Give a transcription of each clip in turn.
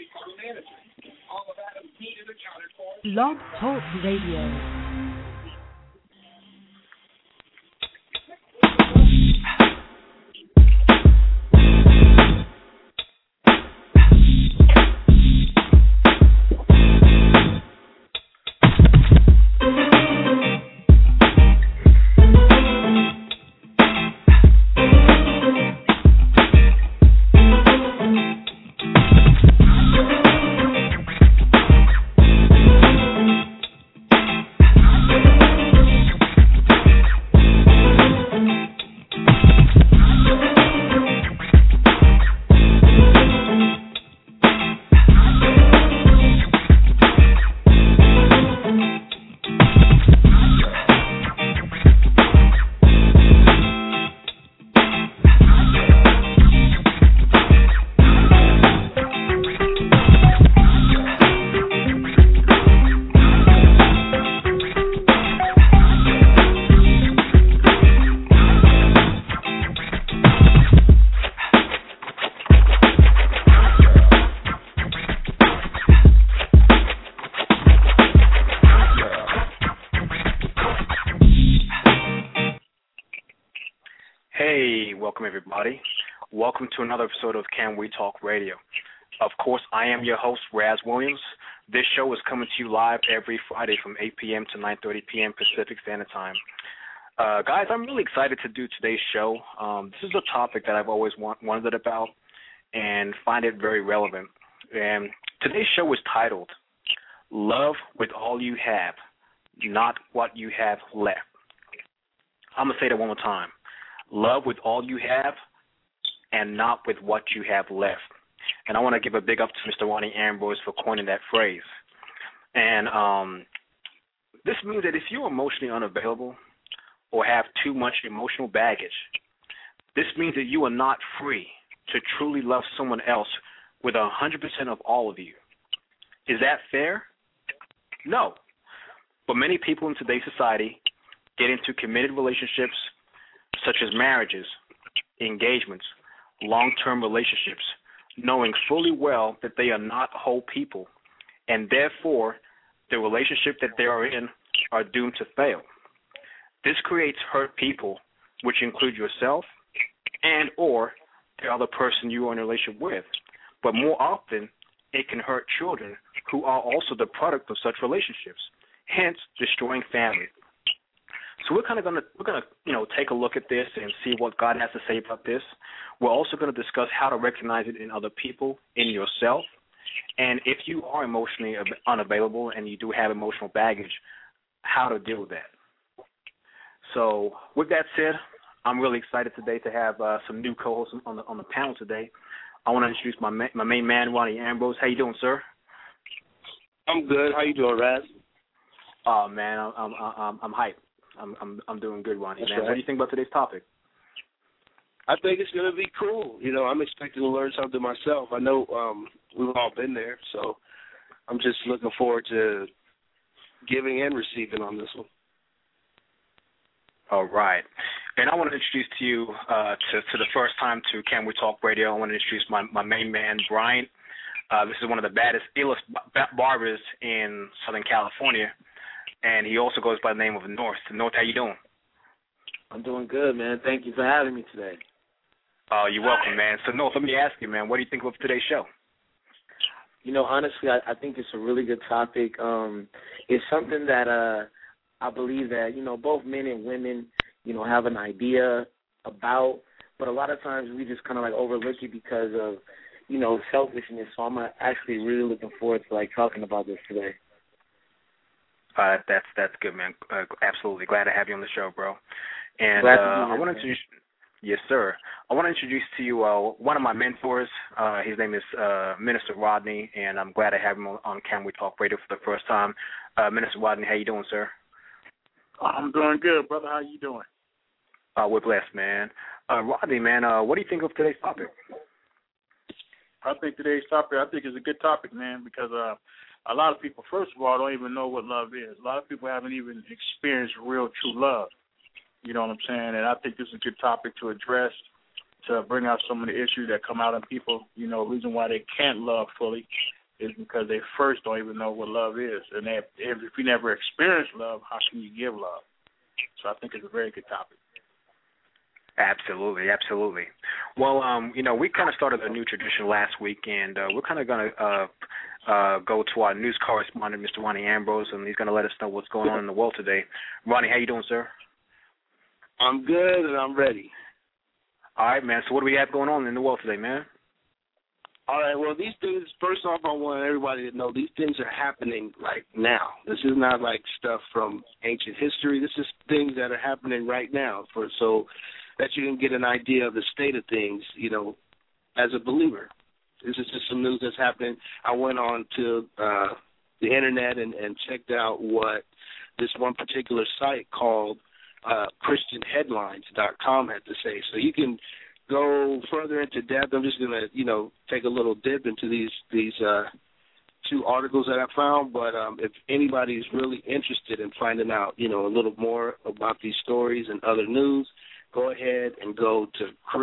Blog Talk Radio. Everybody. Welcome to another episode of Can We Talk Radio. Of course, I am your host, Raz Williams. This show is coming to you live every Friday from 8 p.m. to 9:30 p.m. Pacific Standard Time. Guys, I'm really excited to do today's show. This is a topic that I've always wondered about and find it very relevant. And today's show is titled, Love with All You Have, Not What You Have Left. I'm going to say that one more time. Love with all you have and not with what you have left. And I want to give a big up to Mr. Ronnie Ambrose for coining that phrase. And this means that if you're emotionally unavailable or have too much emotional baggage, this means that you are not free to truly love someone else with 100% of all of you. Is that fair? No. But many people in today's society get into committed relationships such as marriages, engagements, long-term relationships, knowing fully well that they are not whole people, and therefore the relationship that they are in are doomed to fail. This creates hurt people, which include yourself and or the other person you are in a relationship with. But more often, it can hurt children who are also the product of such relationships, hence destroying families. So we're gonna take a look at this and see what God has to say about this. We're also going to discuss how to recognize it in other people, in yourself, and if you are emotionally unavailable and you do have emotional baggage, how to deal with that. So with that said, I'm really excited today to have some new co-hosts on the panel today. I want to introduce my main man, Ronnie Ambrose. How you doing, sir? I'm good. How you doing, Raz? Oh man, I'm hyped. I'm doing good, Ronnie. That's man. Right. What do you think about today's topic? I think it's going to be cool. You know, I'm expecting to learn something myself. I know we've all been there, so I'm just looking forward to giving and receiving on this one. All right. And I want to introduce to you to the first time to Can We Talk Radio. I want to introduce my main man, Brian. This is one of the baddest, illest barbers in Southern California. And he also goes by the name of North. North, how you doing? I'm doing good, man. Thank you for having me today. Oh, you're welcome, man. So, North, let me ask you, man, what do you think of today's show? You know, honestly, I think it's a really good topic. It's something that I believe that, you know, both men and women, you know, have an idea about, but a lot of times we just kind of like overlook it because of, you know, selfishness. So I'm actually really looking forward to like talking about this today. That's good, man. Absolutely. Glad to have you on the show, bro. And Glad to be here, I want to introduce, yes, sir. I want to introduce to you one of my mentors. His name is Minister Rodney, and I'm glad to have him on Can We Talk Radio for the first time. Minister Rodney, how you doing, sir? I'm doing good, brother. How you doing? We're blessed, man. Rodney, man, what do you think of today's topic? I think today's topic, is a good topic, man, because a lot of people, first of all, don't even know what love is. A lot of people haven't even experienced real, true love. You know what I'm saying? And I think this is a good topic to address, to bring out some of the issues that come out in people, you know, reason why they can't love fully. is because they first don't even know what love is. And if you never experience love, how can you give love? So I think it's a very good topic. Absolutely, absolutely. Well, we kind of started a new tradition last week, and we're kind of going to go to our news correspondent, Mr. Ronnie Ambrose, and he's going to let us know what's going on in the world today. Ronnie, how you doing, sir? I'm good, and I'm ready. All right, man. So what do we have going on in the world today, man? All right, well, these things, first off, I want everybody to know these things are happening right now. This is not like stuff from ancient history. This is things that are happening right now so that you can get an idea of the state of things, as a believer. This is just some news that's happening. I went on to the Internet and checked out what this one particular site called ChristianHeadlines.com had to say. So you can go further into depth. I'm just going to, take a little dip into these two articles that I found. But if anybody's really interested in finding out, a little more about these stories and other news, go ahead and go to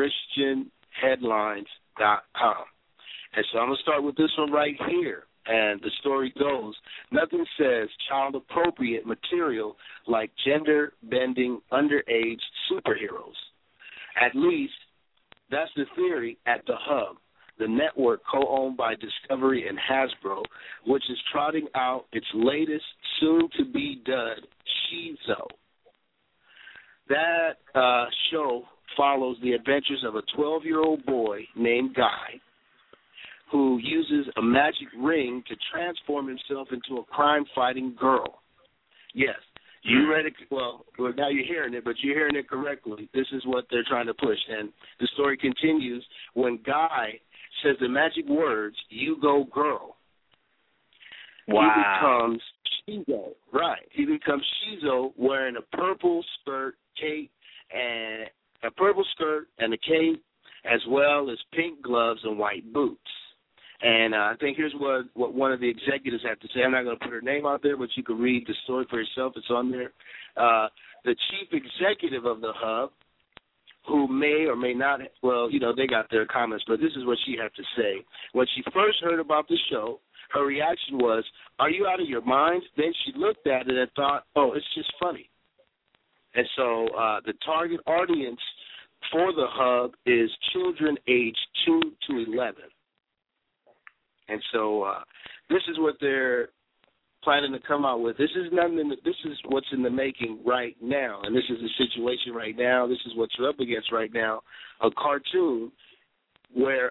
ChristianHeadlines.com. And so I'm going to start with this one right here. And the story goes, nothing says child-appropriate material like gender-bending underage superheroes. At least that's the theory at The Hub, the network co-owned by Discovery and Hasbro, which is trotting out its latest, soon-to-be dubbed Shizo. That show follows the adventures of a 12-year-old boy named Guy who uses a magic ring to transform himself into a crime-fighting girl. Yes, you read it. Well, now you're hearing it, but you're hearing it correctly. This is what they're trying to push. And the story continues when Guy says the magic words, "You go, girl." Wow. He becomes Shizo. Right. He becomes Shizo wearing a purple skirt, and a cape, as well as pink gloves and white boots. And I think here's what one of the executives had to say. I'm not going to put her name out there, but you can read the story for yourself. It's on there. The chief executive of the Hub, who may or may not, they got their comments, but this is what she had to say. When she first heard about the show, her reaction was, "Are you out of your mind?" Then she looked at it and thought, "Oh, it's just funny." And so the target audience for the Hub is children aged 2 to 11. And so this is what they're planning to come out with. This is what's in the making right now, and this is the situation right now. This is what you're up against right now, a cartoon where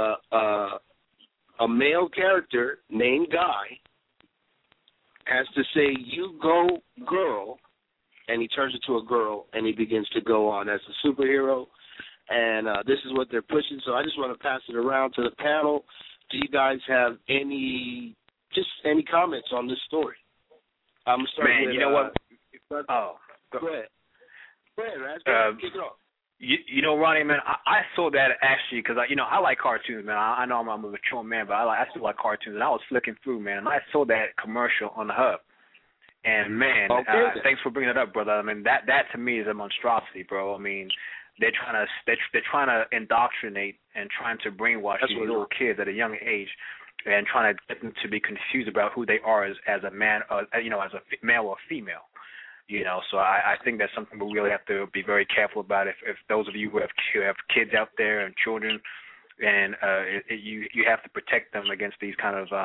a male character named Guy has to say, "You go, girl," and he turns into a girl, and he begins to go on as a superhero. And this is what they're pushing. So I just want to pass it around to the panel. Do you guys have any comments on this story? I'm starting with, you know what? Go ahead. Go ahead, Raz. Kick it off. Ronnie, man, I saw that actually because, I like cartoons, man. I know I'm a mature man, but I still like cartoons. And I was flicking through, man, and I saw that commercial on the Hub. And, man, thanks for bringing it up, brother. I mean, that to me is a monstrosity, bro. I mean, they're trying to indoctrinate and trying to brainwash these little kids at a young age, and trying to get them to be confused about who they are as a man, as a male or female. So I think that's something we really have to be very careful about. If those of you who have kids out there and children, and you have to protect them against these kind of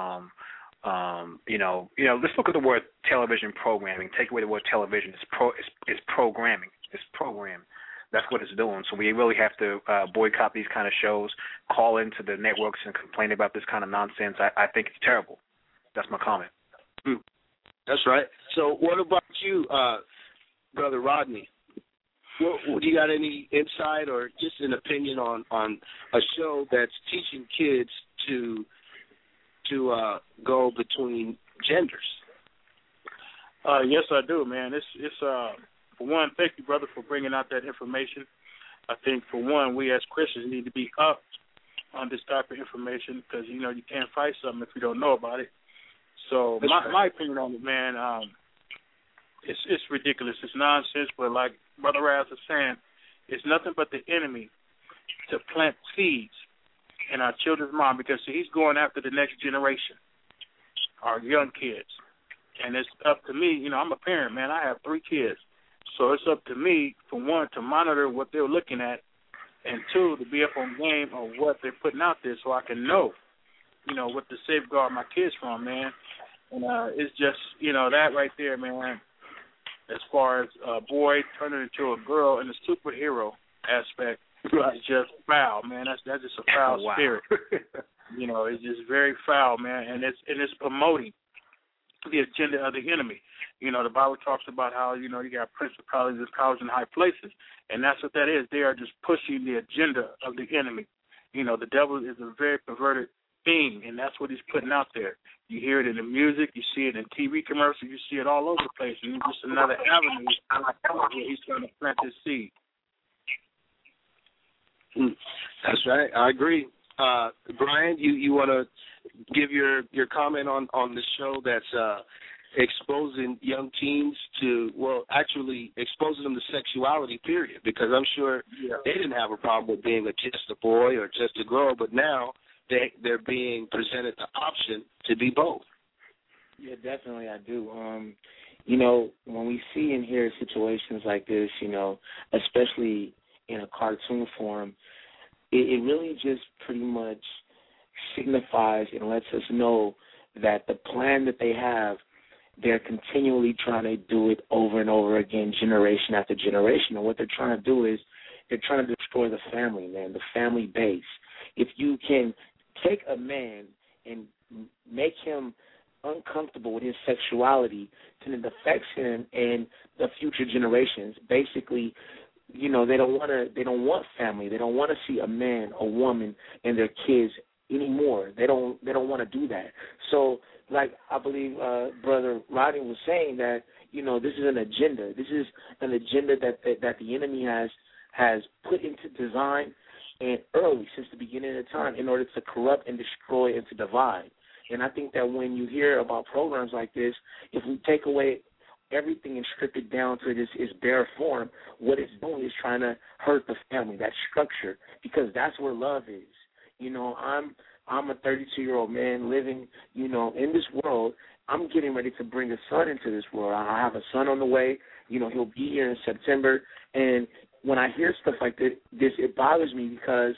let's look at the word television programming. Take away the word television. It's programming. It's program. That's what it's doing. So we really have to boycott these kind of shows, call into the networks and complain about this kind of nonsense. I think it's terrible. That's my comment. That's right. So what about you, Brother Rodney? Do you got any insight or just an opinion on a show that's teaching kids to go between genders? Yes, I do, man. It's for one, thank you, brother, for bringing out that information. I think, for one, we as Christians need to be up on this type of information because, you can't fight something if you don't know about it. So my opinion on it, man, it's ridiculous. It's nonsense, but like Brother Raz is saying, it's nothing but the enemy to plant seeds and our children's mind, because see, he's going after the next generation, our young kids. And it's up to me, you know, I'm a parent, man. I have 3 kids. So it's up to me, for one, to monitor what they're looking at, and 2, to be up on game on what they're putting out there so I can know, you know, what to safeguard my kids from, man. And it's just, you know, that right there, man, as far as a boy turning into a girl in the superhero aspect, it's just foul, man. That's just a foul spirit. You know, it's just very foul, man, and it's promoting the agenda of the enemy. You know, the Bible talks about how, you know, you got principalities and powers in high places, and that's what that is. They are just pushing the agenda of the enemy. You know, the devil is a very perverted being, and that's what he's putting out there. You hear it in the music, you see it in TV commercials, you see it all over the place, and it's just another avenue where he's trying to plant his seed. That's right. I agree. Brian, you want to give your comment on the show that's exposing young teens to, well, actually exposing them to sexuality, period, because I'm sure they didn't have a problem with being just a boy or just a girl, but now they're being presented the option to be both. Yeah, definitely I do. You know, when we see and hear situations like this, you know, especially in a cartoon form, it really just pretty much signifies and lets us know that the plan that they have, they're continually trying to do it over and over again, generation after generation. And what they're trying to do is they're trying to destroy the family, man, the family base. If you can take a man and make him uncomfortable with his sexuality, then it affects him and the future generations. Basically, you know, they don't want family. They don't want to see a man, a woman, and their kids anymore. They don't want to do that. So, like I believe Brother Rodney was saying, that, you know, this is an agenda. This is an agenda that the enemy has put into design and early, since the beginning of time, in order to corrupt and destroy and to divide. And I think that when you hear about programs like this, if we take away everything and strip it down to its bare form, what it's doing is trying to hurt the family, that structure, because that's where love is. You know, I'm a 32-year-old man living, you know, in this world. I'm getting ready to bring a son into this world. I have a son on the way. You know, he'll be here in September. And when I hear stuff like this, it bothers me, because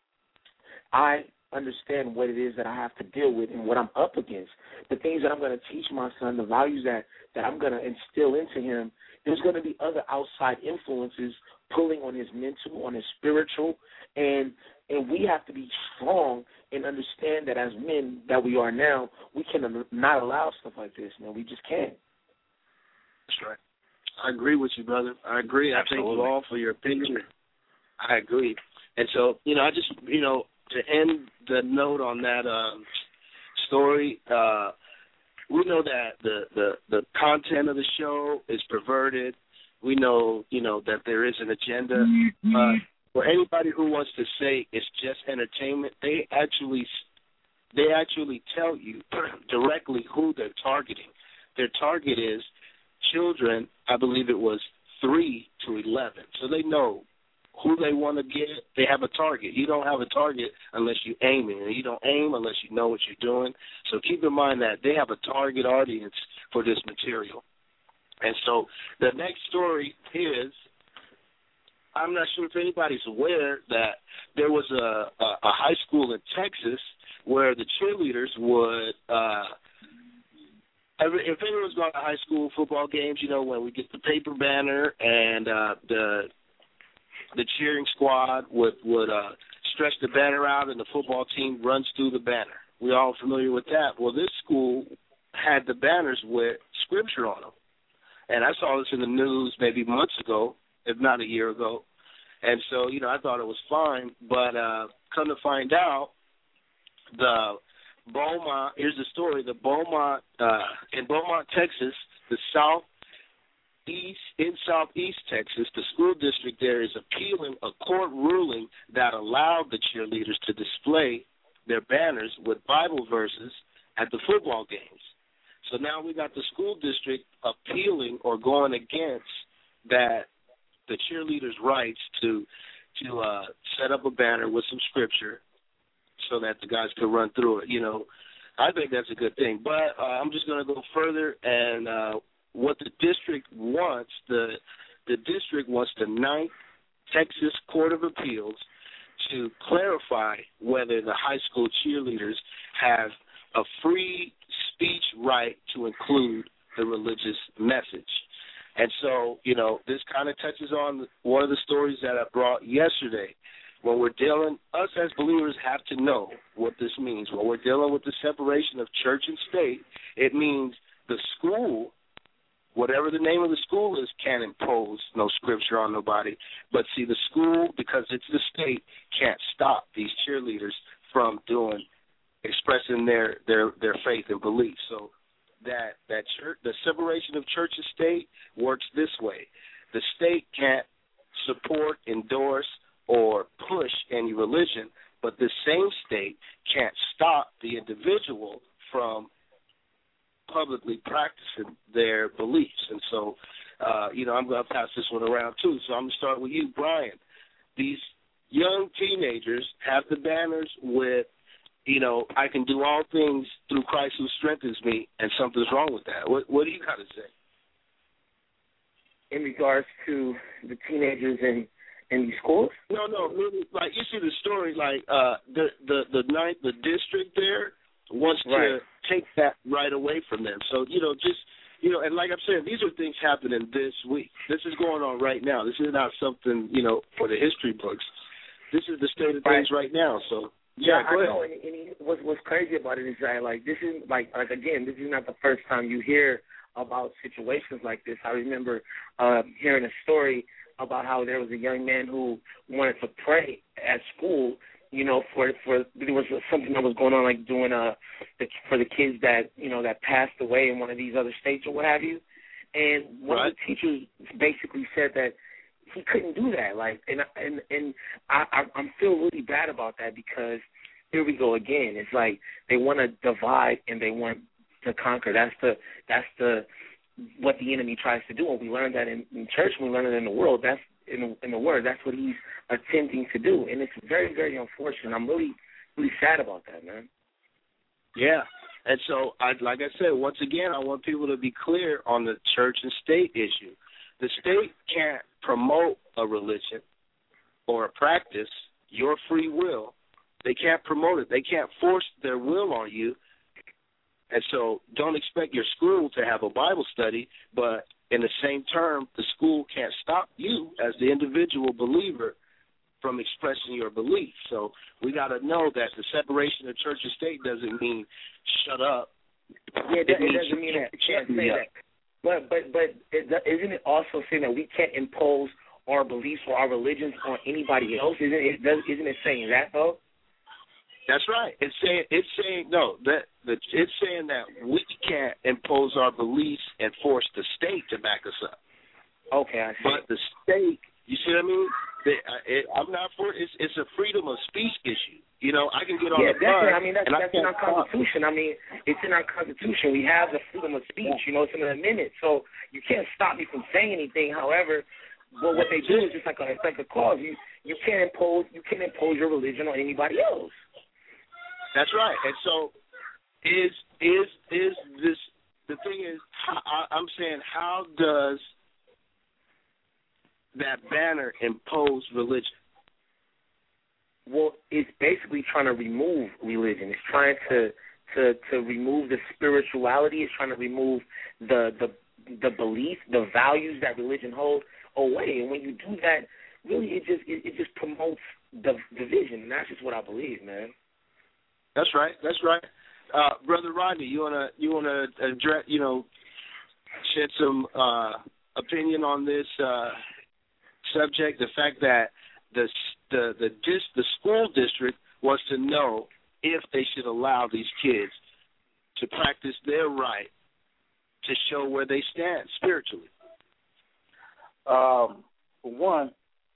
I understand what it is that I have to deal with and what I'm up against. The things that I'm going to teach my son, the values that I'm going to instill into him, there's going to be other outside influences pulling on his mental, on his spiritual, and we have to be strong and understand that as men that we are now, we can not allow stuff like this, man. We just can't. That's right. I agree with you, brother. I agree. Absolutely. I thank you all for your opinion. I agree. And so, you know, I just, you know, to end the note on that story, we know that the content of the show is perverted. We know, you know, that there is an agenda. For anybody who wants to say it's just entertainment, they actually tell you directly who they're targeting. Their target is children, I believe it was 3 to 11. So they know who they want to get. They have a target. You don't have a target unless you aim it, and you don't aim unless you know what you're doing. So keep in mind that they have a target audience for this material. And so the next story is, I'm not sure if anybody's aware that there was a high school in Texas where the cheerleaders would if anyone's gone to high school football games, you know, when we get the paper banner and the cheering squad would stretch the banner out and the football team runs through the banner. We're all familiar with that. Well, this school had the banners with scripture on them. And I saw this in the news maybe months ago, if not a year ago. And so, you know, I thought it was fine. But come to find out, the Beaumont, here's the story, in Beaumont, Texas, in southeast Texas, the school district there is appealing a court ruling that allowed the cheerleaders to display their banners with Bible verses at the football games. So now we got the school district appealing or going against that, the cheerleaders' rights to set up a banner with some scripture so that the guys could run through it. I think that's a good thing. But I'm just going to go further, and what the district wants, the district wants the Ninth Texas Court of Appeals to clarify whether the high school cheerleaders have a free speech right to include the religious message. And so, this kind of touches on one of the stories that I brought yesterday. When we're dealing, us as believers have to know what this means. When we're dealing with the separation of church and state, it means the school, whatever the name of the school is, can't impose no scripture on nobody. But see, the school, because it's the state, can't stop these cheerleaders from expressing their faith and belief. So that church, the separation of church and state works this way. The state can't support, endorse, or push any religion, but the same state can't stop the individual from publicly practicing their beliefs. And so, I'm going to pass this one around too. So I'm going to start with you, Brian. These young teenagers have the banners with, I can do all things through Christ who strengthens me, and something's wrong with that. What do you got to say? In regards to the teenagers in these schools? No, like you see the story, like the district there wants to take that right away from them. So, and like I'm saying, these are things happening this week. This is going on right now. This is not something, for the history books. This is the state of things right now. So, yeah, go ahead. I know, and what's crazy about it is that, this is, again, this is not the first time you hear about situations like this. I remember hearing a story about how there was a young man who wanted to pray at school, for there was something that was going on, like doing for the kids that that passed away in one of these other states or what have you, and one of the teachers basically said that he couldn't do that. And I feel really bad about that, because here we go again. It's like they want to divide and they want to conquer. That's what the enemy tries to do. And we learn that in church, we learn it in the world. That's in the Word. That's what he's attempting to do, and it's very, very unfortunate. I'm really, really sad about that, man. Yeah, and so, like I said, once again, I want people to be clear on the church and state issue. The state can't promote a religion or a practice, your free will. They can't promote it. They can't force their will on you. And so don't expect your school to have a Bible study, but in the same term, the school can't stop you as the individual believer from expressing your belief. So we got to know that the separation of church and state doesn't mean shut up. Yeah, it doesn't mean that. Can't say that. But isn't it also saying that we can't impose our beliefs or our religions on anybody else? Isn't it saying that, though? That's right. It's saying that we can't impose our beliefs and force the state to back us up. Okay, I see. But the state, you see what I mean? I'm not for it. It's a freedom of speech issue. I can get on the bus. Yeah, I mean, that's in our Constitution. I mean, it's in our Constitution. We have the freedom of speech. It's in an amendment, so you can't stop me from saying anything. However, what they do is it's like a clause. You can't impose your religion on anybody else. That's right. And so is this the thing is, I'm saying, how does that banner impose religion? Well, it's basically trying to remove religion. It's trying to remove the spirituality. It's trying to remove the belief, the values that religion holds away. And when you do that, really it just promotes the division. And that's just what I believe, man. That's right. Brother Rodney, you wanna address, shed some opinion on this subject? The fact that the school district wants to know if they should allow these kids to practice their right to show where they stand spiritually. For one,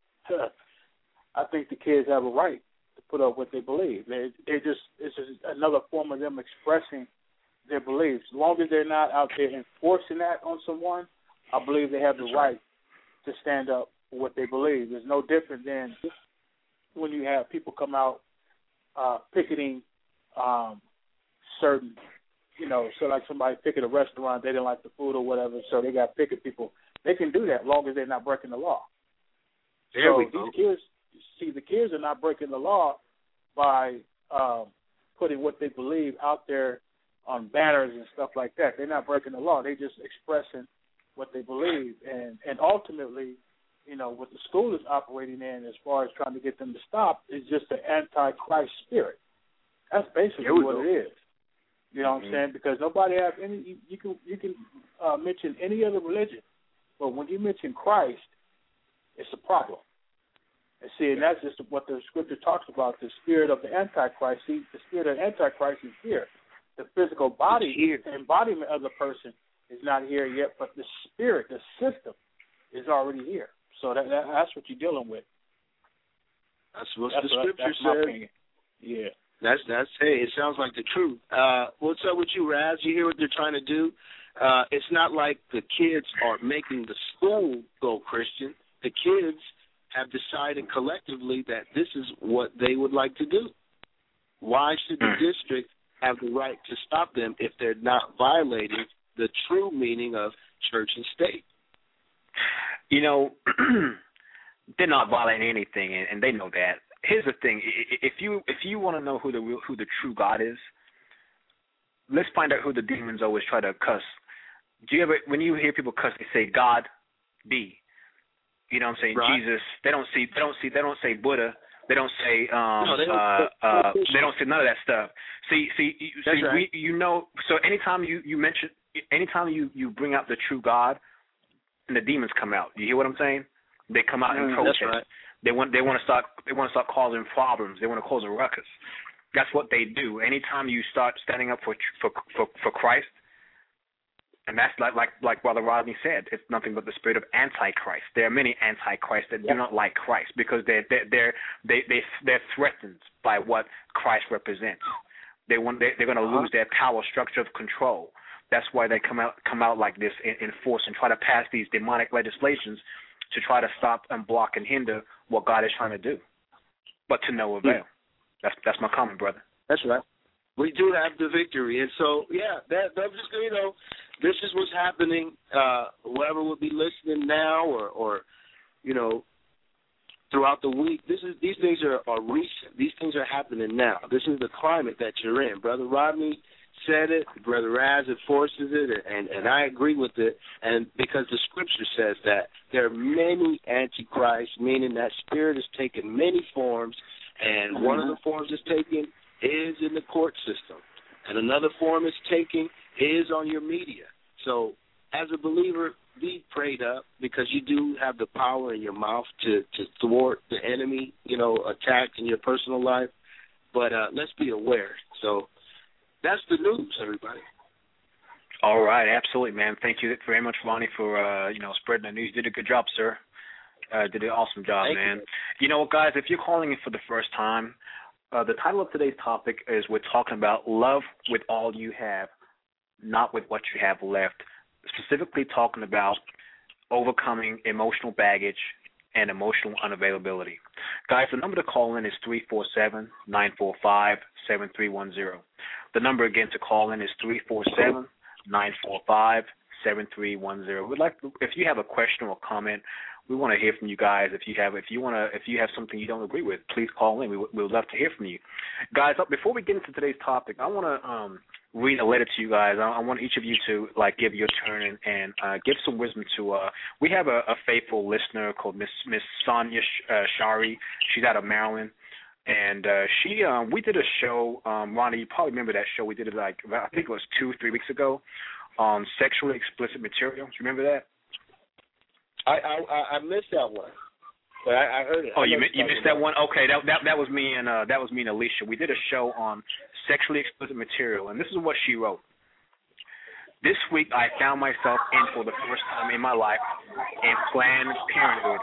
I think the kids have a right put up what they believe. It's just another form of them expressing their beliefs. As long as they're not out there enforcing that on someone, I believe they have the right to stand up for what they believe. It's no different than when you have people come out picketing certain, so like somebody picketed a restaurant, they didn't like the food or whatever, so they got picket people. They can do that as long as they're not breaking the law. There we go. The kids are not breaking the law by putting what they believe out there on banners and stuff like that. They're not breaking the law. They're just expressing what they believe. And ultimately, what the school is operating in as far as trying to get them to stop is just the anti-Christ spirit. That's basically what it is. You know what I'm saying? Because nobody has any. You can mention any other religion, but when you mention Christ, it's a problem. And see, and that's just what the scripture talks about, the spirit of the Antichrist. See, the spirit of the Antichrist is here. The physical body, the embodiment of the person is not here yet, but the spirit, the system, is already here. So that's what you're dealing with. That's what the scripture says. Yeah. That's hey, it sounds like the truth. What's up with you, Raz? You hear what they're trying to do? It's not like the kids are making the school go Christian. The kids have decided collectively that this is what they would like to do. Why should the district have the right to stop them if they're not violating the true meaning of church and state? They're not violating anything, and they know that. Here's the thing: if you want to know who the true God is, let's find out who the demons always try to cuss. Do you ever, when you hear people cuss, they say God be? You know what I'm saying? Right. Jesus. They don't say Buddha. They don't say they don't say none of that stuff. Right. So anytime you bring out the true God, and the demons come out. You hear what I'm saying? They come out and protest. That's right. They want to start causing problems. They want to cause a ruckus. That's what they do. Anytime you start standing up for Christ, and that's like Brother Rodney said, it's nothing but the spirit of Antichrist. There are many Antichrists that do not like Christ because they're threatened by what Christ represents. They're going to lose their power structure of control. That's why they come out like this in force and try to pass these demonic legislations to try to stop and block and hinder what God is trying to do, but to no avail. That's my comment, brother. That's right. We do have the victory, and so that's just this is what's happening. Whoever would be listening now, or throughout the week, these things are recent. These things are happening now. This is the climate that you're in. Brother Rodney said it, Brother Raz enforces it, and I agree with it, and because the scripture says that there are many antichrists, meaning that spirit is taking many forms, and one of the forms it's taking is in the court system, and another form it's taking is on your media. So as a believer, be prayed up, because you do have the power in your mouth to thwart the enemy, attack in your personal life, but let's be aware. So that's the news, everybody. All right, absolutely, man. Thank you very much, Ronnie, for spreading the news. You did a good job, sir. Did an awesome job, Thank man. You. You know what, guys? If you're calling in for the first time, the title of today's topic is we're talking about love with all you have, not with what you have left. Specifically talking about overcoming emotional baggage and emotional unavailability. Guys, the number to call in is 347-945-7310. The number again to call in is 347-945-7310. We'd like if you have a question or comment, we want to hear from you guys. If you have something you don't agree with, please call in. We would love to hear from you, guys. Before we get into today's topic, I want to read a letter to you guys. I want each of you to give your turn and give some wisdom to. We have a faithful listener called Miss Sonia Shari. She's out of Maryland. And we did a show, Ronnie, you probably remember that show. We did it I think it was 2-3 weeks ago, on sexually explicit material. Do you remember that? I missed that one, but I heard it. Oh, you missed that one? Okay, that was me and Alicia. We did a show on sexually explicit material, and this is what she wrote. This week, I found myself in for the first time in my life in Planned Parenthood,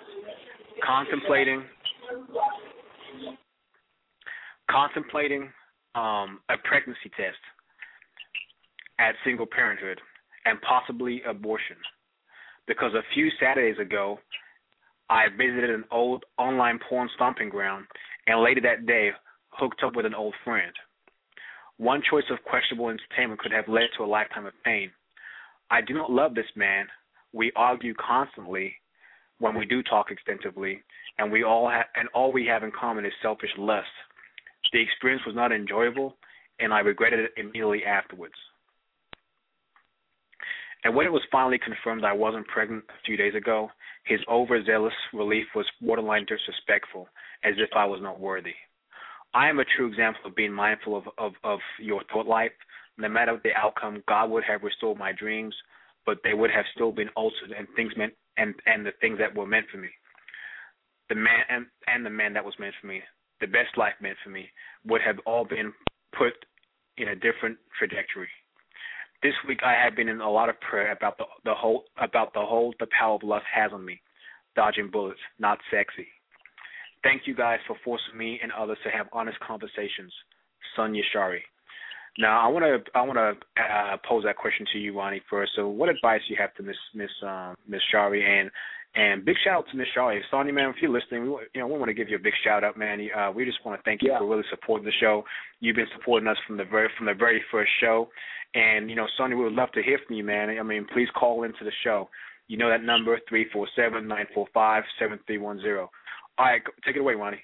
contemplating a pregnancy test at single parenthood and possibly abortion, because a few Saturdays ago I visited an old online porn stomping ground, and later that day hooked up with an old friend. One choice of questionable entertainment could have led to a lifetime of pain. I do not love this man. We argue constantly when we do talk extensively, and all we have in common is selfish lust. The experience was not enjoyable, and I regretted it immediately afterwards. And when it was finally confirmed I wasn't pregnant a few days ago, his overzealous relief was borderline disrespectful, as if I was not worthy. I am a true example of being mindful of your thought life. No matter the outcome, God would have restored my dreams, but they would have still been altered and the things that were meant for me. The man and the man that was meant for me, the best life meant for me, would have all been put in a different trajectory. This week I have been in a lot of prayer about the hold the power of lust has on me, dodging bullets, not sexy. Thank you guys for forcing me and others to have honest conversations. Son Yashari. Now I want to pose that question to you, Ronnie, first. So what advice do you have to Miss Shari, and big shout out to Miss Shari. Sonny, man, if you're listening, we want to give you a big shout out, man. We just want to thank you for really supporting the show. You've been supporting us from the very first show, and Sonny, we would love to hear from you, man. I mean, please call into the show. You know that number, 347-945-7310. All right, take it away, Ronnie.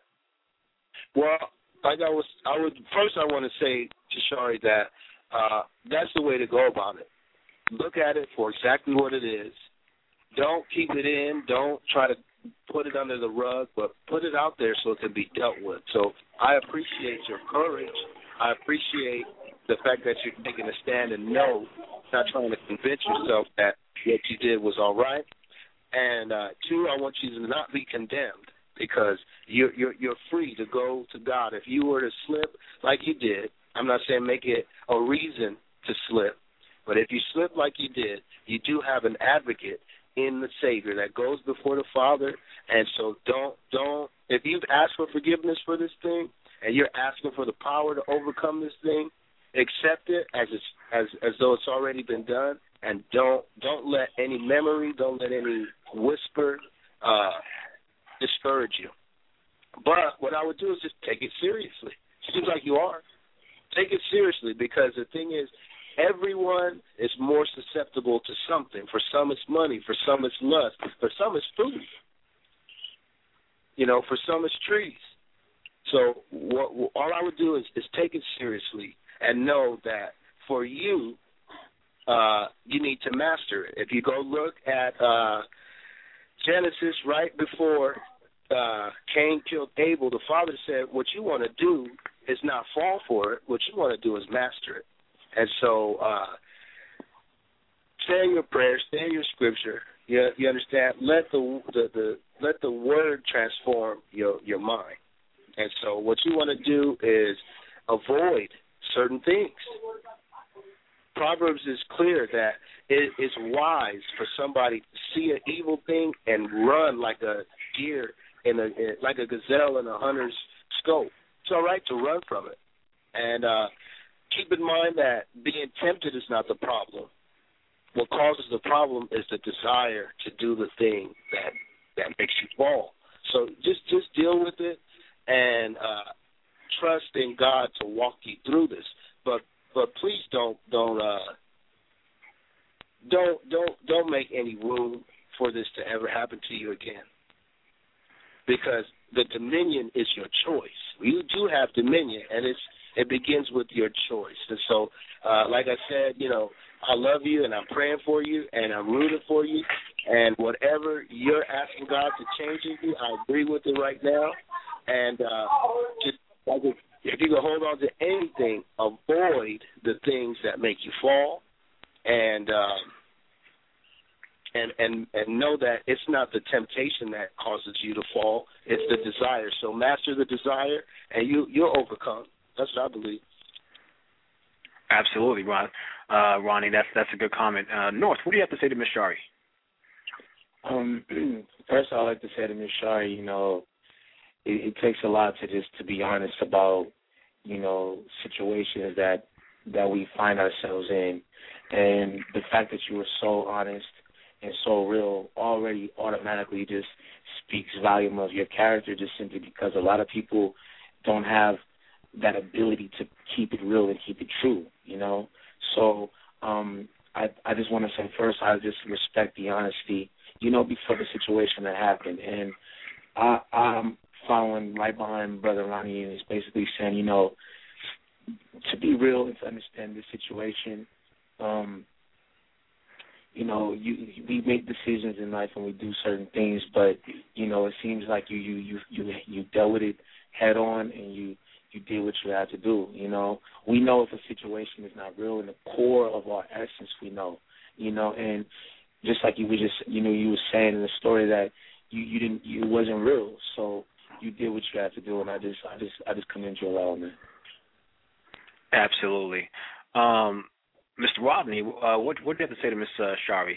Well, like I want to say to Shari that that's the way to go about it. Look at it for exactly what it is. Don't keep it in. Don't try to put it under the rug, but put it out there so it can be dealt with. So I appreciate your courage. I appreciate the fact that you're taking a stand and not trying to convince yourself that what you did was all right. And two, I want you to not be condemned, because you're free to go to God. If you were to slip like you did, I'm not saying make it a reason to slip, but if you slip like you did, you do have an advocate in the Savior that goes before the Father. And so don't if you've asked for forgiveness for this thing and you're asking for the power to overcome this thing, accept it as though it's already been done, and don't let any memory, don't let any whisper discourage you. But what I would do is just take it seriously. Seems like you are. Take it seriously, because the thing is, everyone is more susceptible to something. For some it's money, for some it's lust, for some it's food. For some it's trees. So all I would do is take it seriously and know that for you, you need to master it. If you go look at Genesis, right before Cain killed Abel, the father said, what you want to do is not fall for it. What you want to do is master it. And so say your prayers, say your scripture. You understand? Let the word transform your mind. And so what you want to do is avoid certain things. Proverbs is clear that it is wise for somebody to see an evil thing and run like a deer like a gazelle in a hunter's scope. It's all right to run from it. And keep in mind that being tempted is not the problem. What causes the problem is the desire to do the thing that makes you fall. So just deal with it and trust in God to walk you through this. But please don't make any room for this to ever happen to you again, because the dominion is your choice. You do have dominion, and it begins with your choice. And so, like I said, I love you, and I'm praying for you, and I'm rooting for you, and whatever you're asking God to change in you, I agree with it right now. And just if you can hold on to anything, avoid the things that make you fall, and know that it's not the temptation that causes you to fall, it's the desire. So master the desire, and you'll overcome. That's what I believe. Absolutely, Ronnie. That's a good comment. North, what do you have to say to Miss Shari? First, I'd like to say to Miss Shari, it takes a lot to be honest about, situations that we find ourselves in. And the fact that you were so honest and so real already automatically just speaks volume of your character, just simply because a lot of people don't have that ability to keep it real and keep it true, So I just want to say first, I just respect the honesty, before the situation that happened. And I'm following right behind Brother Ronnie, and he's basically saying, to be real and to understand the situation, we make decisions in life and we do certain things, but it seems like you dealt with it head on and you did what you had to do. We know if a situation is not real in the core of our essence, we know. And just like you were saying in the story that it wasn't real, so you did what you had to do, and I just commend you on that. Absolutely. Mr. Rodney, what do you have to say to Miss Shari?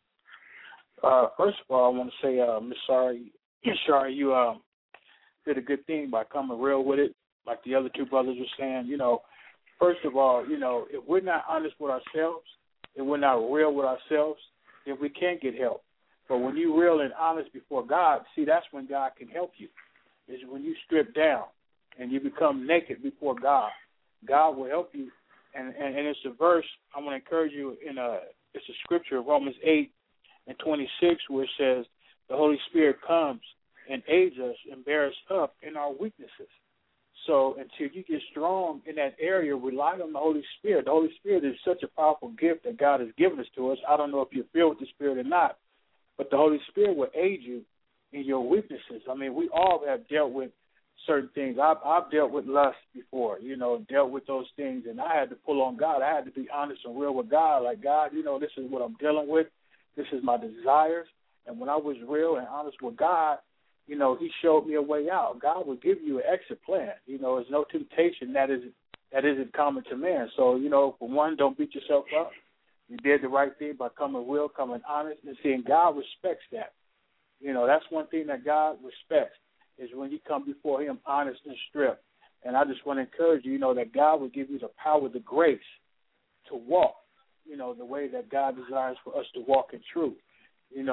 First of all, I want to say, Miss Shari, you did a good thing by coming real with it, like the other two brothers were saying. First of all, if we're not honest with ourselves, if we're not real with ourselves, then we can't get help. But when you're real and honest before God, see, that's when God can help you. Is when you strip down and you become naked before God. God will help you. And it's a verse I want to encourage you in. It's a scripture, Romans 8:26, where it says, the Holy Spirit comes and aids us and bears up in our weaknesses. So until you get strong in that area, rely on the Holy Spirit. The Holy Spirit is such a powerful gift that God has given us to us. I don't know if you're filled with the Spirit or not, but the Holy Spirit will aid you in your weaknesses. I mean, we all have dealt with certain things. I've dealt with lust before, dealt with those things, and I had to pull on God. I had to be honest and real with God. Like, God, this is what I'm dealing with. This is my desires. And when I was real and honest with God, He showed me a way out. God will give you an exit plan. There's no temptation that isn't common to man. So, for one, don't beat yourself up. You did the right thing by coming real, coming honest, and seeing God respects that. That's one thing that God respects, is when you come before Him honest and stripped. And I just want to encourage you, that God will give you the power, the grace to walk, the way that God desires for us to walk in truth, and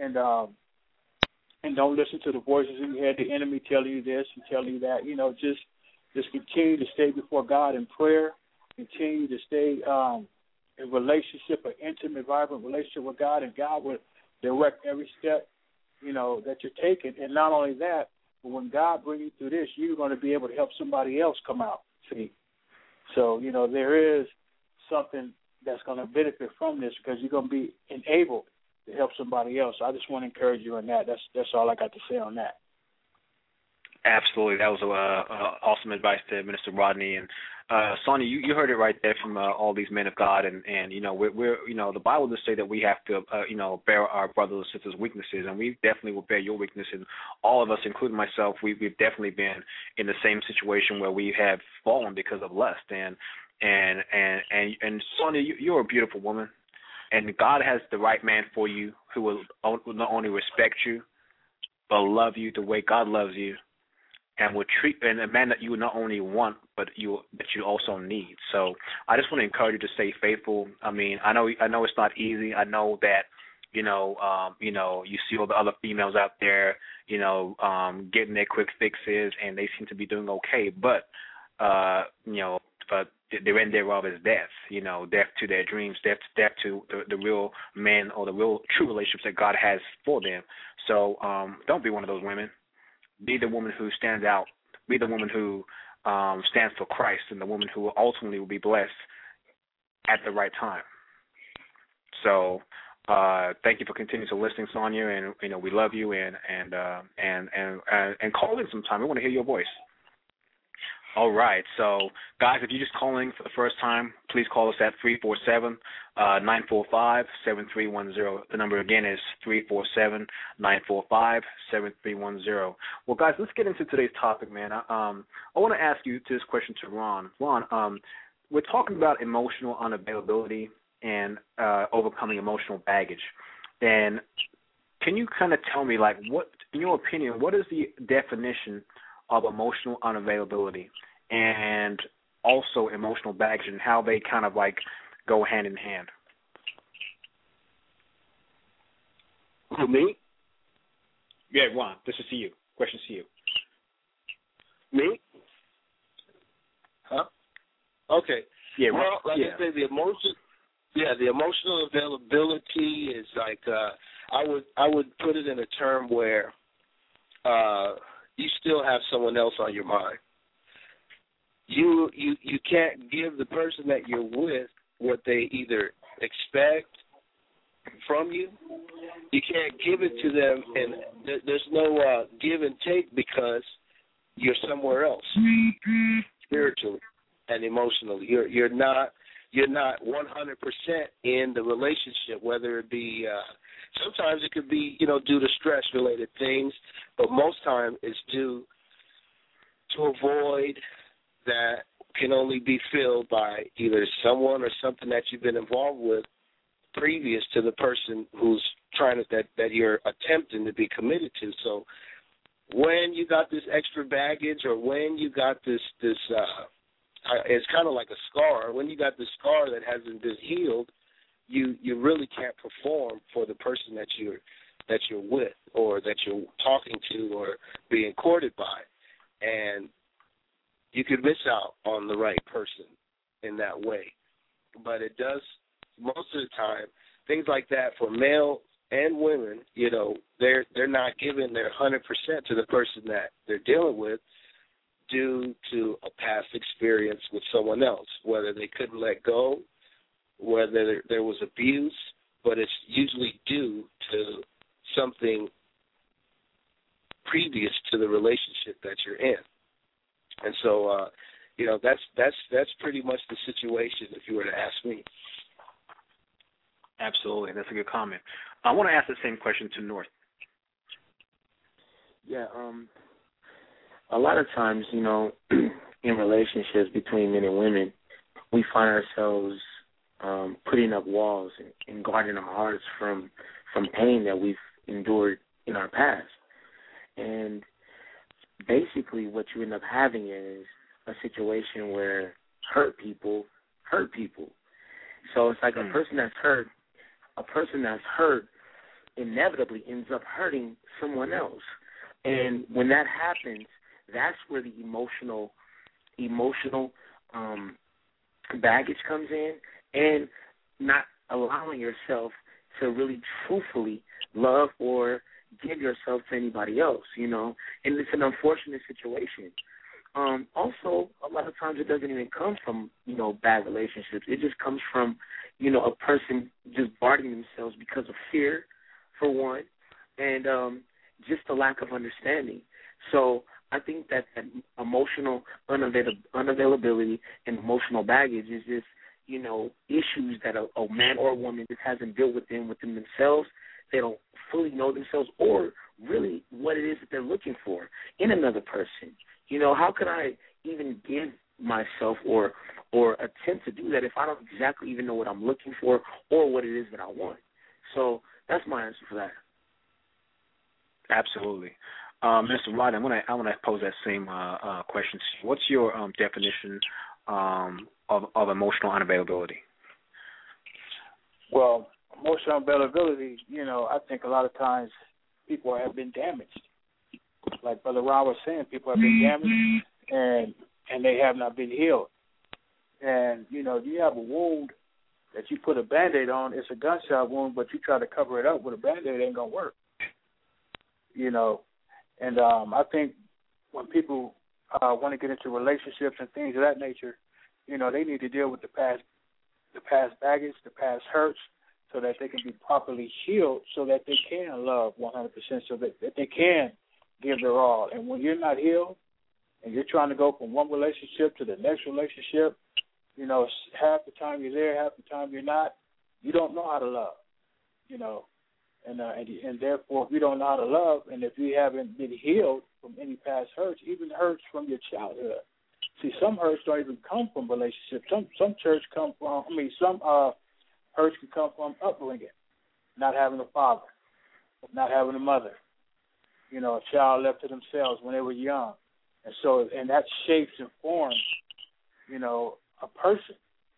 don't listen to the voices in your head, the enemy telling you this and telling you that. Just continue to stay before God in prayer, continue to stay in relationship, an intimate, vibrant relationship with God, and God will direct every step, that you're taking. And not only that, but when God brings you through this, you're going to be able to help somebody else come out. See? So, there is something that's going to benefit from this, because you're going to be enabled to help somebody else. So I just want to encourage you on that. That's all I got to say on that. Absolutely. That was awesome advice there, Minister Rodney. And Sonia, you heard it right there from all these men of God, and we're the Bible does say that we have to bear our brothers and sisters' weaknesses, and we definitely will bear your weaknesses. All of us, including myself, we've definitely been in the same situation where we have fallen because of lust. And Sonia, you're a beautiful woman, and God has the right man for you who will not only respect you, but love you the way God loves you, and will treat in a man that you not only want, but that you also need. So I just want to encourage you to stay faithful. I mean, I know it's not easy. I know that you see all the other females out there, getting their quick fixes, and they seem to be doing okay. But but the end thereof is death. Death to their dreams, death to the real men or the real true relationships that God has for them. So don't be one of those women. Be the woman who stands out. Be the woman who stands for Christ, and the woman who ultimately will be blessed at the right time. So thank you for continuing to listen, Sonia, and we love you, and call in sometime. We want to hear your voice. All right. So, guys, if you're just calling for the first time, please call us at 347-945-7310. The number again is 347-945-7310. Well, guys, let's get into today's topic, man. I want to ask you this question to Ron. Ron, we're talking about emotional unavailability and overcoming emotional baggage. And can you kind of tell me, like, what, in your opinion, what is the definition of emotional unavailability and also emotional baggage, and how they kind of like go hand in hand? Who, me? Yeah, Ron, this is to you. Questions to you. Me? Huh? Okay. Yeah. Well, like yeah. I said, the emotional availability is like I would put it in a term where you still have someone else on your mind. You can't give the person that you're with what they either expect from you. You can't give it to them, and there's no give and take because you're somewhere else, spiritually and emotionally. You're not 100% in the relationship, whether it be sometimes it could be due to stress related things, but most time it's due to a void that can only be filled by either someone or something that you've been involved with previous to the person who's trying to that you're attempting to be committed to. So when you got this extra baggage, or when you got this it's kind of like a scar. When you got this scar that hasn't been healed, you really can't perform for the person that you're with, or that you're talking to, or being courted by, and you could miss out on the right person in that way. But it does, most of the time, things like that for male and women, they're not giving their 100% to the person that they're dealing with due to a past experience with someone else, whether they couldn't let go, whether there was abuse, but it's usually due to something previous to the relationship that you're in. And so, that's pretty much the situation, if you were to ask me. Absolutely. That's a good comment. I want to ask the same question to North. Yeah, a lot of times, in relationships between men and women, we find ourselves putting up walls and guarding our hearts from pain that we've endured in our past. And basically what you end up having is a situation where hurt people. So it's like a person that's hurt inevitably ends up hurting someone else. And when that happens, that's where the emotional baggage comes in, and not allowing yourself to really truthfully love or give yourself to anybody else, and it's an unfortunate situation. Also, a lot of times it doesn't even come from, bad relationships. It just comes from, a person just guarding themselves because of fear, for one, and just a lack of understanding. So I think that emotional unavailability and emotional baggage is just, issues that a man or a woman just hasn't dealt within themselves. They don't fully know themselves, or really what it is that they're looking for in another person. How can I even give myself or attempt to do that if I don't exactly even know what I'm looking for or what it is that I want? So that's my answer for that. Absolutely. Mr. Rod, I want to pose that same question to you. What's your definition of emotional unavailability? Well, emotional unavailability, I think a lot of times people have been damaged. Like Brother Ron was saying, people have been damaged and they have not been healed. And, you have a wound that you put a Band-Aid on. It's a gunshot wound, but you try to cover it up with a Band-Aid, it ain't going to work. And I think when people want to get into relationships and things of that nature, they need to deal with the past baggage, the past hurts, so that they can be properly healed, so that they can love 100%, so that they can give their all. And when you're not healed and you're trying to go from one relationship to the next relationship, half the time you're there, half the time you're not, you don't know how to love, And therefore, if you don't know how to love, and if you haven't been healed from any past hurts, even hurts from your childhood. See, some hurts don't even come from relationships. Some hurts can come from upbringing, not having a father, not having a mother. A child left to themselves when they were young, and that shapes and forms, a person,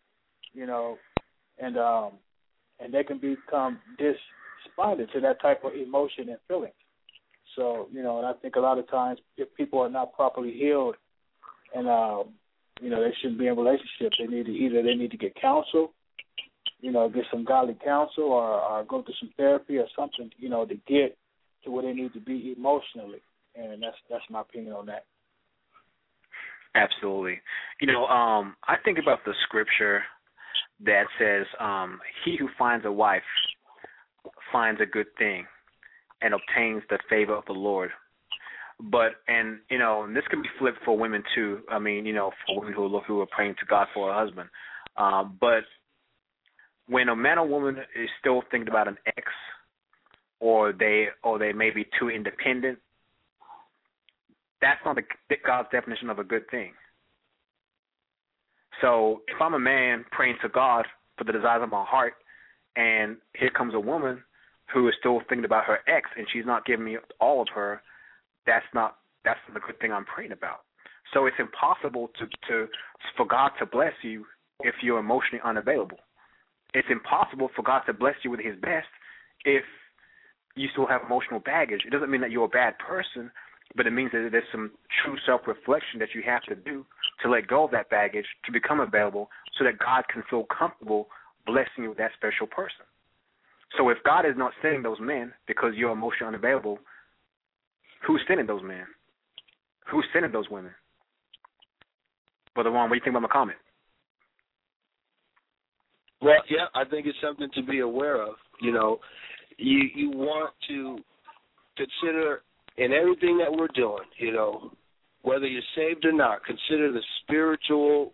and they can become despondent to that type of emotion and feeling. So, and I think a lot of times if people are not properly healed and They shouldn't be in relationships. They need to get counsel, get some godly counsel or go through some therapy or something, to get to where they need to be emotionally. And that's my opinion on that. Absolutely. I think about the scripture that says, he who finds a wife finds a good thing and obtains the favor of the Lord. But, and this can be flipped for women too. I mean, for women who are praying to God for a husband. But when a man or woman is still thinking about an ex, or they may be too independent, that's not God's definition of a good thing. So if I'm a man praying to God for the desires of my heart, and here comes a woman who is still thinking about her ex, and she's not giving me all of her, that's not the good thing I'm praying about. So it's impossible for God to bless you if you're emotionally unavailable. It's impossible for God to bless you with His best if you still have emotional baggage. It doesn't mean that you're a bad person, but it means that there's some true self-reflection that you have to do to let go of that baggage to become available so that God can feel comfortable blessing you with that special person. So if God is not sending those men because you're emotionally unavailable, who's sending those men? Who's sending those women? Brother Ron, what do you think about my comment? Well, yeah, I think it's something to be aware of. You want to consider in everything that we're doing, whether you're saved or not, consider the spiritual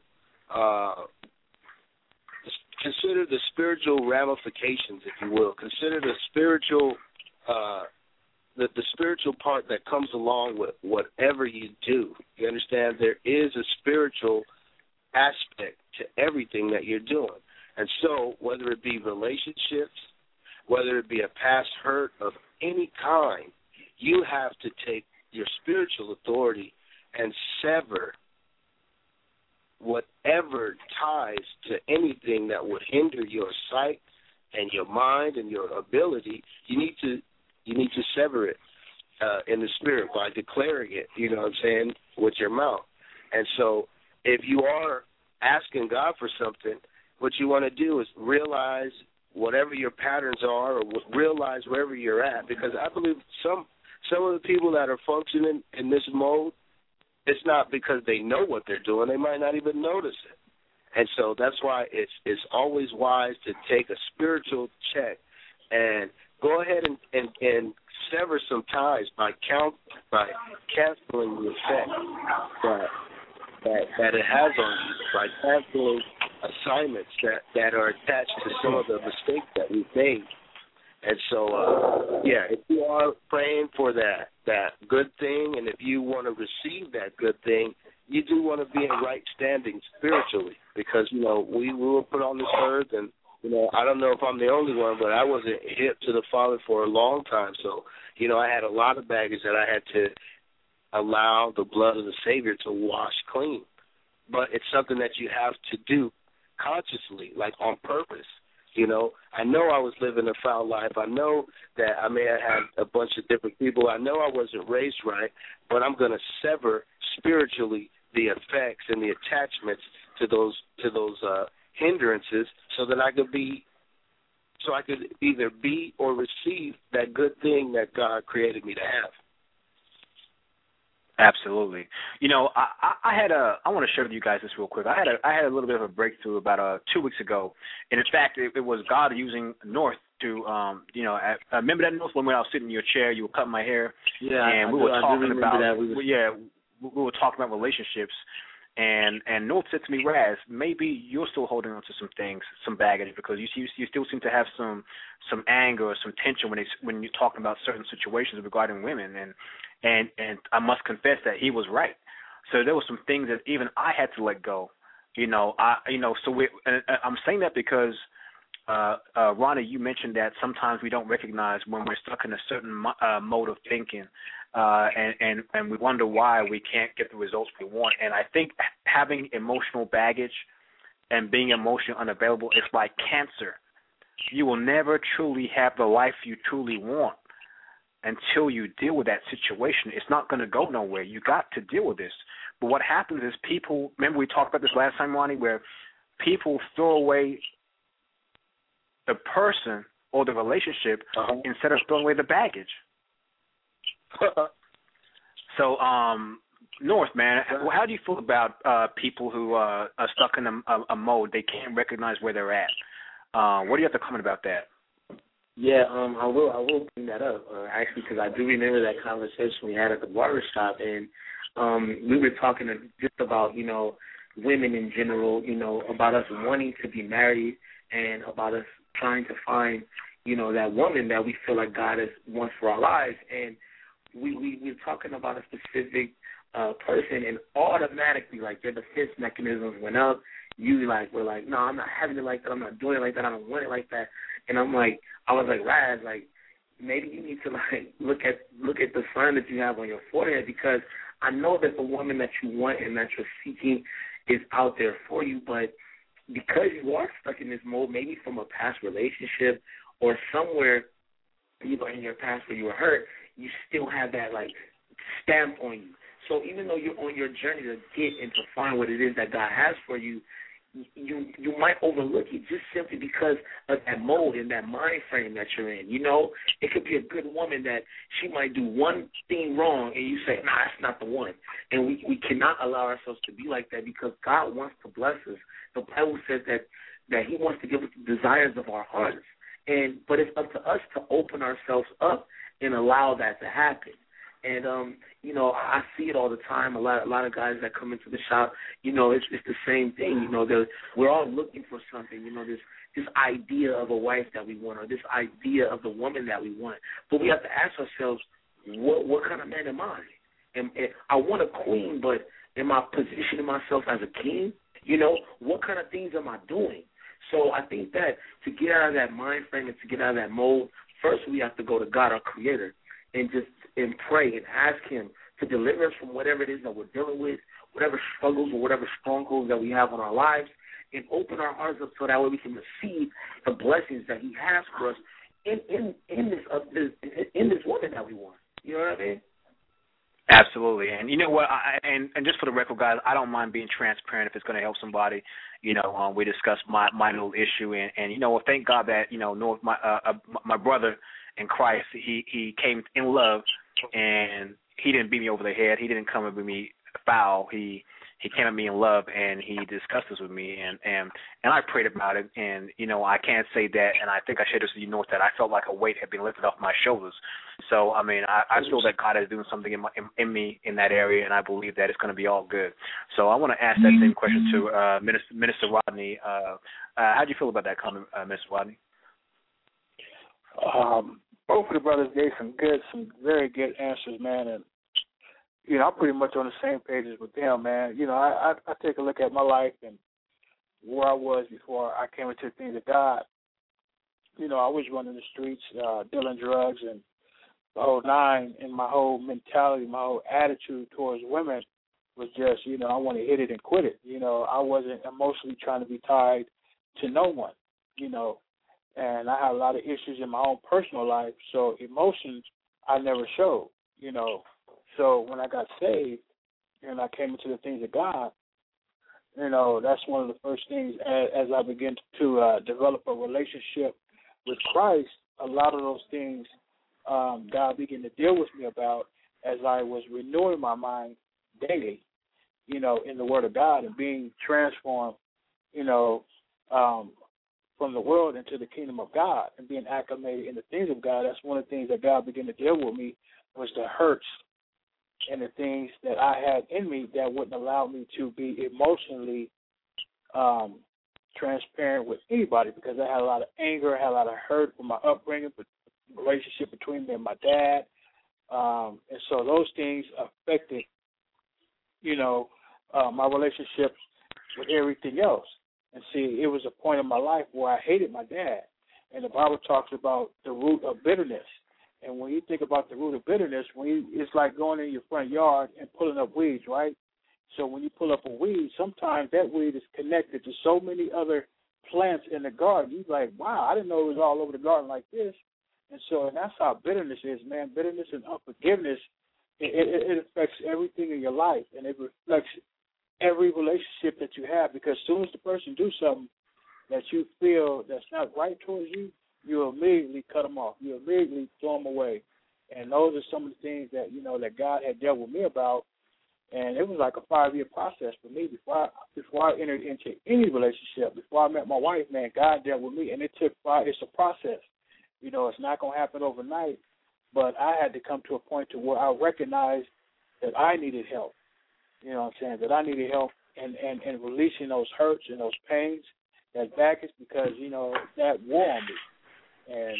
ramifications, if you will. Consider the spiritual the spiritual part that comes along with whatever you do. You understand? There is a spiritual aspect to everything that you're doing. And so whether it be relationships, whether it be a past hurt of any kind, you have to take your spiritual authority and sever whatever ties to anything that would hinder your sight and your mind and your ability. You need to sever it in the spirit by declaring it, with your mouth. And so if you are asking God for something, what you want to do is realize whatever your patterns are, or realize wherever you're at, because I believe some of the people that are functioning in this mode, it's not because they know what they're doing. They might not even notice it. And so that's why it's always wise to take a spiritual check and go ahead and sever some ties by canceling the effect that it has on you, by canceling assignments that are attached to some of the mistakes that we've made. And so, if you are praying for that good thing, and if you want to receive that good thing, you do want to be in right standing spiritually, because, we were put on this earth, and, I don't know if I'm the only one, but I wasn't hip to the Father for a long time. So, I had a lot of baggage that I had to allow the blood of the Savior to wash clean. But it's something that you have to do consciously, like on purpose. I know I was living a foul life. I know that I may have had a bunch of different people. I know I wasn't raised right, but I'm going to sever spiritually the effects and the attachments to those hindrances, so that I could either be or receive that good thing that God created me to have. Absolutely. I want to share with you guys this real quick. I had a little bit of a breakthrough about 2 weeks ago, and in fact, it was God using North to, I remember that North when I was sitting in your chair, you were cutting my hair, and we were talking about, we were talking about relationships, and North said to me, Raz, maybe you're still holding on to some things, some baggage, because you still seem to have some anger or some tension when you're talking about certain situations regarding women, and I must confess that he was right. So there were some things that even I had to let go. So I'm saying that because, Ronnie, you mentioned that sometimes we don't recognize when we're stuck in a certain mode of thinking, and we wonder why we can't get the results we want. And I think having emotional baggage and being emotionally unavailable is like cancer. You will never truly have the life you truly want until you deal with that situation, it's not going to go nowhere. You got to deal with this. But what happens is people, remember we talked about this last time, Ronnie, where people throw away the person or the relationship instead of throwing away the baggage. So, North, man, how do you feel about people who are stuck in a mode? They can't recognize where they're at. What do you have to comment about that? Yeah, I will bring that up, actually, because I do remember that conversation we had at the barbershop, and we were talking just about, women in general, about us wanting to be married and about us trying to find, that woman that we feel like God wants for our lives. And we're talking about a specific person, and automatically, like, their defense mechanisms went up. We're like, no, I'm not having it like that. I'm not doing it like that. I don't want it like that. And I was like, Raz, like, maybe you need to, like, look at the sign that you have on your forehead, because I know that the woman that you want and that you're seeking is out there for you, but because you are stuck in this mode, maybe from a past relationship or somewhere, in your past where you were hurt, you still have that, like, stamp on you. So even though you're on your journey to get and to find what it is that God has for you, you might overlook it just simply because of that mode and that mind frame that you're in. It could be a good woman that she might do one thing wrong, and you say, nah, that's not the one. And we cannot allow ourselves to be like that, because God wants to bless us. The Bible says that He wants to give us the desires of our hearts. But it's up to us to open ourselves up and allow that to happen. And, I see it all the time. A lot of guys that come into the shop, it's the same thing. We're all looking for something, this idea of a wife that we want, or this idea of the woman that we want. But we have to ask ourselves, what kind of man am I? And I want a queen, but am I positioning myself as a king? What kind of things am I doing? So I think that to get out of that mind frame and to get out of that mold, first we have to go to God, our Creator, and pray and ask Him to deliver us from whatever it is that we're dealing with, whatever struggles or whatever strongholds that we have on our lives, and open our hearts up so that way we can receive the blessings that He has for us in this woman that we want. You know what I mean? Absolutely. And you know what? And just for the record, guys, I don't mind being transparent if it's going to help somebody. We discussed my little issue, and thank God that North, my brother in Christ, he came in love, and he didn't beat me over the head. He didn't come with me foul. He came at me in love, and he discussed this with me, and I prayed about it. And I can't say that, and I think I shared this with you, North, that I felt like a weight had been lifted off my shoulders. So I mean, I feel that God is doing something in me in that area, and I believe that it's going to be all good. So I want to ask that same question to Minister Rodney. How do you feel about that comment, Mr. Rodney? Both of the brothers gave some very good answers, man, and I'm pretty much on the same pages with them, man. I take a look at my life and where I was before I came into the things of God. I was running the streets, dealing drugs, and the whole nine, and my whole mentality, my whole attitude towards women was just, I want to hit it and quit it. I wasn't emotionally trying to be tied to no one, and I had a lot of issues in my own personal life, so emotions I never showed, So when I got saved and I came into the things of God, that's one of the first things as I began to develop a relationship with Christ. A lot of those things God began to deal with me about as I was renewing my mind daily, in the Word of God and being transformed, from the world into the kingdom of God and being acclimated in the things of God. That's one of the things that God began to deal with me, was the hurts and the things that I had in me that wouldn't allow me to be emotionally transparent with anybody, because I had a lot of anger, I had a lot of hurt from my upbringing, but the relationship between me and my dad. And so those things affected, my relationship with everything else. And see, it was a point in my life where I hated my dad. And the Bible talks about the root of bitterness. And when you think about the root of bitterness, it's like going in your front yard and pulling up weeds, right? So when you pull up a weed, sometimes that weed is connected to so many other plants in the garden. You're like, wow, I didn't know it was all over the garden like this. And that's how bitterness is, man. Bitterness and unforgiveness, it affects everything in your life, and it reflects every relationship that you have, because as soon as the person do something that you feel that's not right towards you, you immediately cut them off. You immediately throw them away. And those are some of the things that, that God had dealt with me about. And it was like a 5-year process for me before I entered into any relationship. Before I met my wife, man, God dealt with me. And it's a process. It's not going to happen overnight. But I had to come to a point to where I recognized that I needed help. You know what I'm saying? That I needed help and releasing those hurts and those pains, that baggage, because, that wore on me.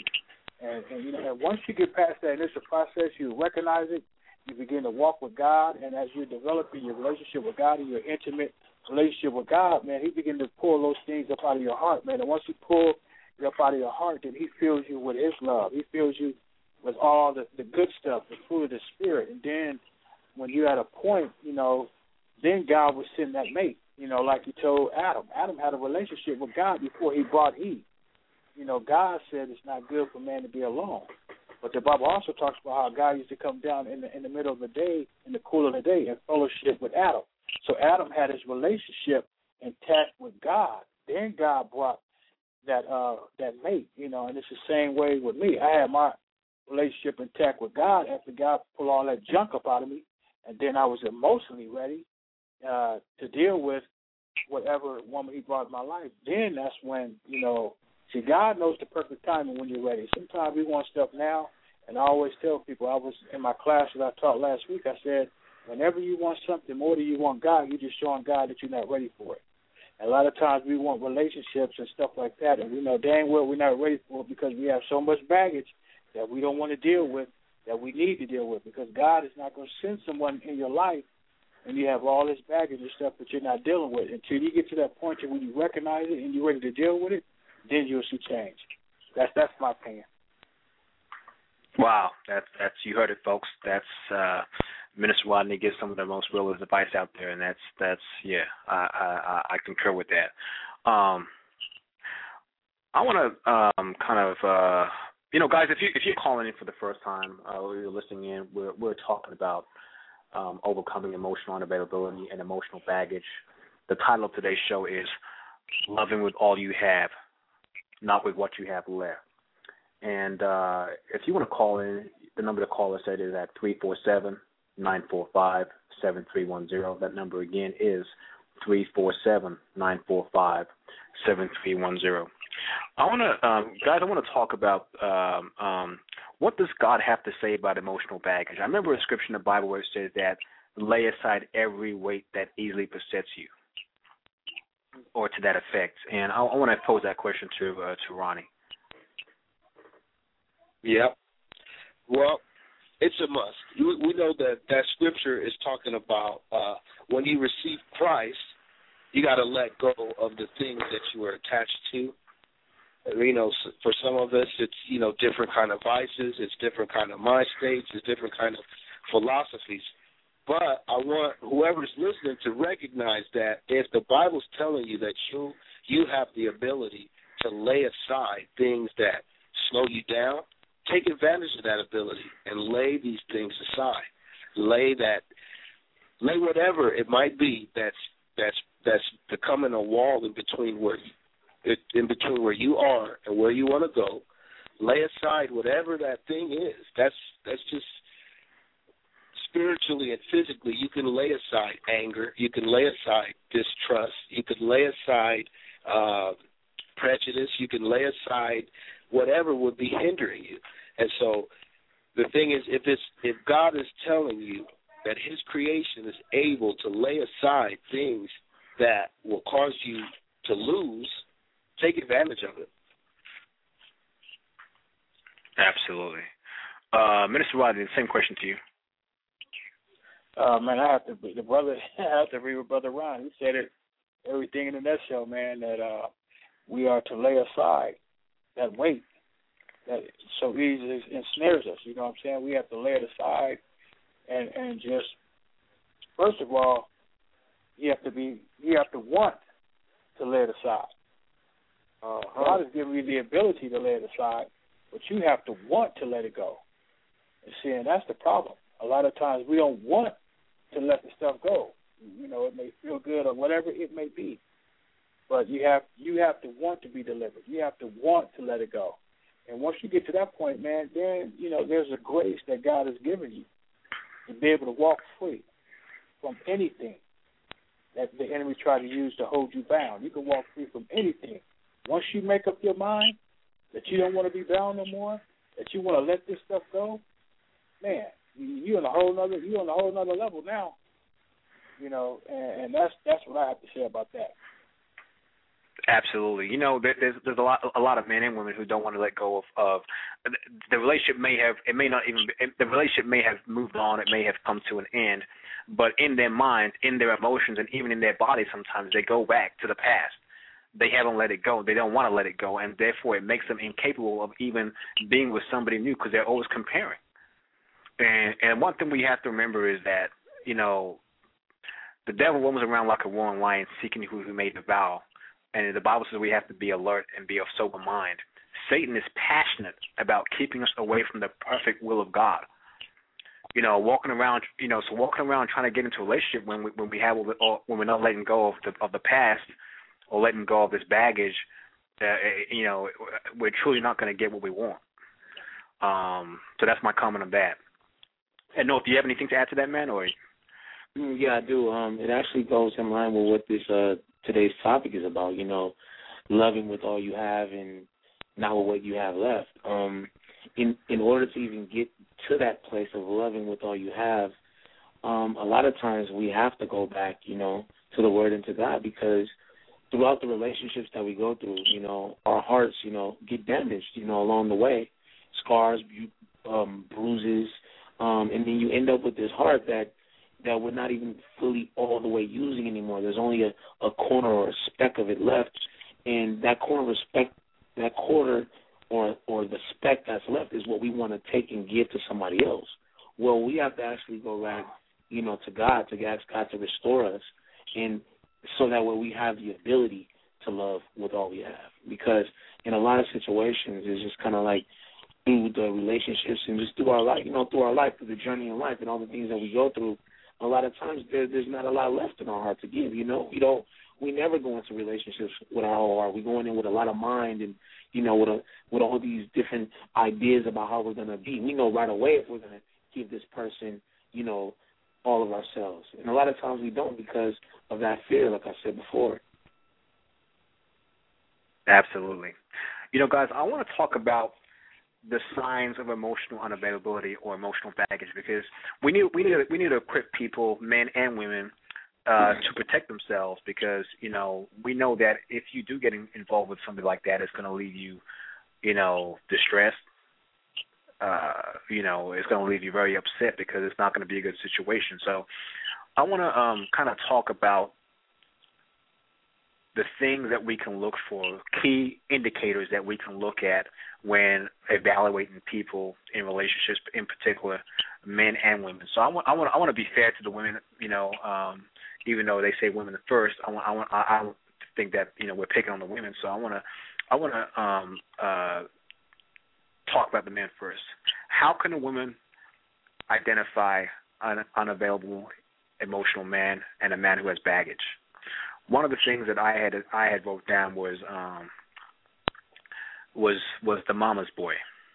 And once you get past that initial process, you recognize it, you begin to walk with God, and as you're developing your relationship with God and your intimate relationship with God, man, He begins to pull those things up out of your heart, man. And once He pulls it up out of your heart, then He fills you with His love. He fills you with all the good stuff, the fruit of the Spirit. And then when you're at a point, then God will send that mate, like He told Adam. Adam had a relationship with God before he brought Eve. God said it's not good for man to be alone. But the Bible also talks about how God used to come down in the middle of the day, in the cool of the day, and fellowship with Adam. So Adam had his relationship intact with God. Then God brought that mate, and it's the same way with me. I had my relationship intact with God after God pulled all that junk up out of me, and then I was emotionally ready to deal with whatever woman He brought in my life. Then that's when, see, God knows the perfect timing when you're ready. Sometimes we want stuff now, and I always tell people, I was in my class that I taught last week, I said, whenever you want something more than you want God, you're just showing God that you're not ready for it. And a lot of times we want relationships and stuff like that, and we know dang well we're not ready for it because we have so much baggage that we don't want to deal with, that we need to deal with, because God is not going to send someone in your life and you have all this baggage and stuff that you're not dealing with. Until you get to that point where you recognize it and you're ready to deal with it, then you'll see change. That's my opinion. Wow, that's you heard it, folks. That's Minister Rodney gives some of the most realist advice out there, and that's I concur with that. I want to guys, if you're calling in for the first time or you're listening in, we're talking about overcoming emotional unavailability and emotional baggage. The title of today's show is Loving with All You Have, Not with What You Have Left. And if you want to call in, the number to call us at is at 347-945-7310. That number again is 347-945-7310. I want to talk about what does God have to say about emotional baggage. I remember a scripture in the Bible where it says that lay aside every weight that easily besets you, or to that effect. And I want to pose that question to Ronnie. Yeah. Well, it's a must. We know that scripture is talking about when you receive Christ, you got to let go of the things that you are attached to. For some of us, it's, different kind of vices, it's different kind of mind states, it's different kind of philosophies. But I want whoever's listening to recognize that if the Bible's telling you that you have the ability to lay aside things that slow you down, take advantage of that ability and lay these things aside. Lay whatever it might be that's becoming a wall in between where you are and where you want to go. Lay aside whatever that thing is. That's just spiritually and physically. You can lay aside anger. You can lay aside distrust. You can lay aside prejudice. You can lay aside whatever would be hindering you. And so the thing is, if God is telling you that His creation is able to lay aside things that will cause you to lose, take advantage of it. Absolutely. Minister Rodney, the same question to you. Man, I have to agree with Brother Ron. He said it, everything in the nutshell, man, that we are to lay aside that weight that so easily ensnares us. You know what I'm saying? We have to lay it aside and just, first of all, you have to want to lay it aside. God has given you the ability to lay it aside, but you have to want to let it go. And see, and that's the problem. A lot of times we don't want to let the stuff go. You know, it may feel good or whatever it may be, but you have to want to be delivered. You have to want to let it go. And once you get to that point, man, then, you know, there's a grace that God has given you to be able to walk free from anything that the enemy tried to use to hold you bound. You can walk free from anything. Once you make up your mind that you don't want to be bound no more, that you want to let this stuff go, man, you're on a whole nother level now. You know, and that's what I have to say about that. Absolutely. You know, there's a lot of men and women who don't want to let go of the relationship. The relationship may have moved on. It may have come to an end, but in their mind, in their emotions, and even in their body, sometimes they go back to the past. They haven't let it go. They don't want to let it go, and therefore it makes them incapable of even being with somebody new because they're always comparing. And one thing we have to remember is that, you know, the devil roams around like a roaring lion seeking who he may devour. And the Bible says we have to be alert and be of sober mind. Satan is passionate about keeping us away from the perfect will of God. You know, walking around trying to get into a relationship when we're not letting go of the past or letting go of this baggage, you know, we're truly not going to get what we want. So that's my comment on that. And North, do you have anything to add to that, man? Or yeah, I do. It actually goes in line with what this today's topic is about. You know, loving with all you have and not with what you have left. In order to even get to that place of loving with all you have, a lot of times we have to go back, you know, to the Word and to God, because throughout the relationships that we go through, you know, our hearts, you know, get damaged, you know, along the way, scars, bruises, and then you end up with this heart that we're not even fully all the way using anymore. There's only a corner or a speck of it left, and that corner or the speck that's left is what we want to take and give to somebody else. Well, we have to actually go back, you know, to God, to ask God to restore us, and so that way we have the ability to love with all we have. Because in a lot of situations, it's just kind of like through the relationships and just through our life, through the journey in life and all the things that we go through, a lot of times there's not a lot left in our heart to give. You know, we never go into relationships with our whole heart. We go in with a lot of mind and, you know, with all these different ideas about how we're going to be. We know right away if we're going to give this person, you know, all of ourselves. And a lot of times we don't because of that fear, like I said before. Absolutely. You know, guys, I want to talk about the signs of emotional unavailability or emotional baggage, because we need to equip people, men and women, to protect themselves, because, you know, we know that if you do get involved with something like that, it's going to leave you, you know, distressed. You know, it's going to leave you very upset because it's not going to be a good situation. So I want to kind of talk about the things that we can look for, key indicators that we can look at when evaluating people in relationships, in particular, men and women. So I want to be fair to the women, you know, even though they say women first. I think that, you know, we're picking on the women. So I want to talk about the men first. How can a woman identify an unavailable emotional man and a man who has baggage? One of the things that I had wrote down was the mama's boy,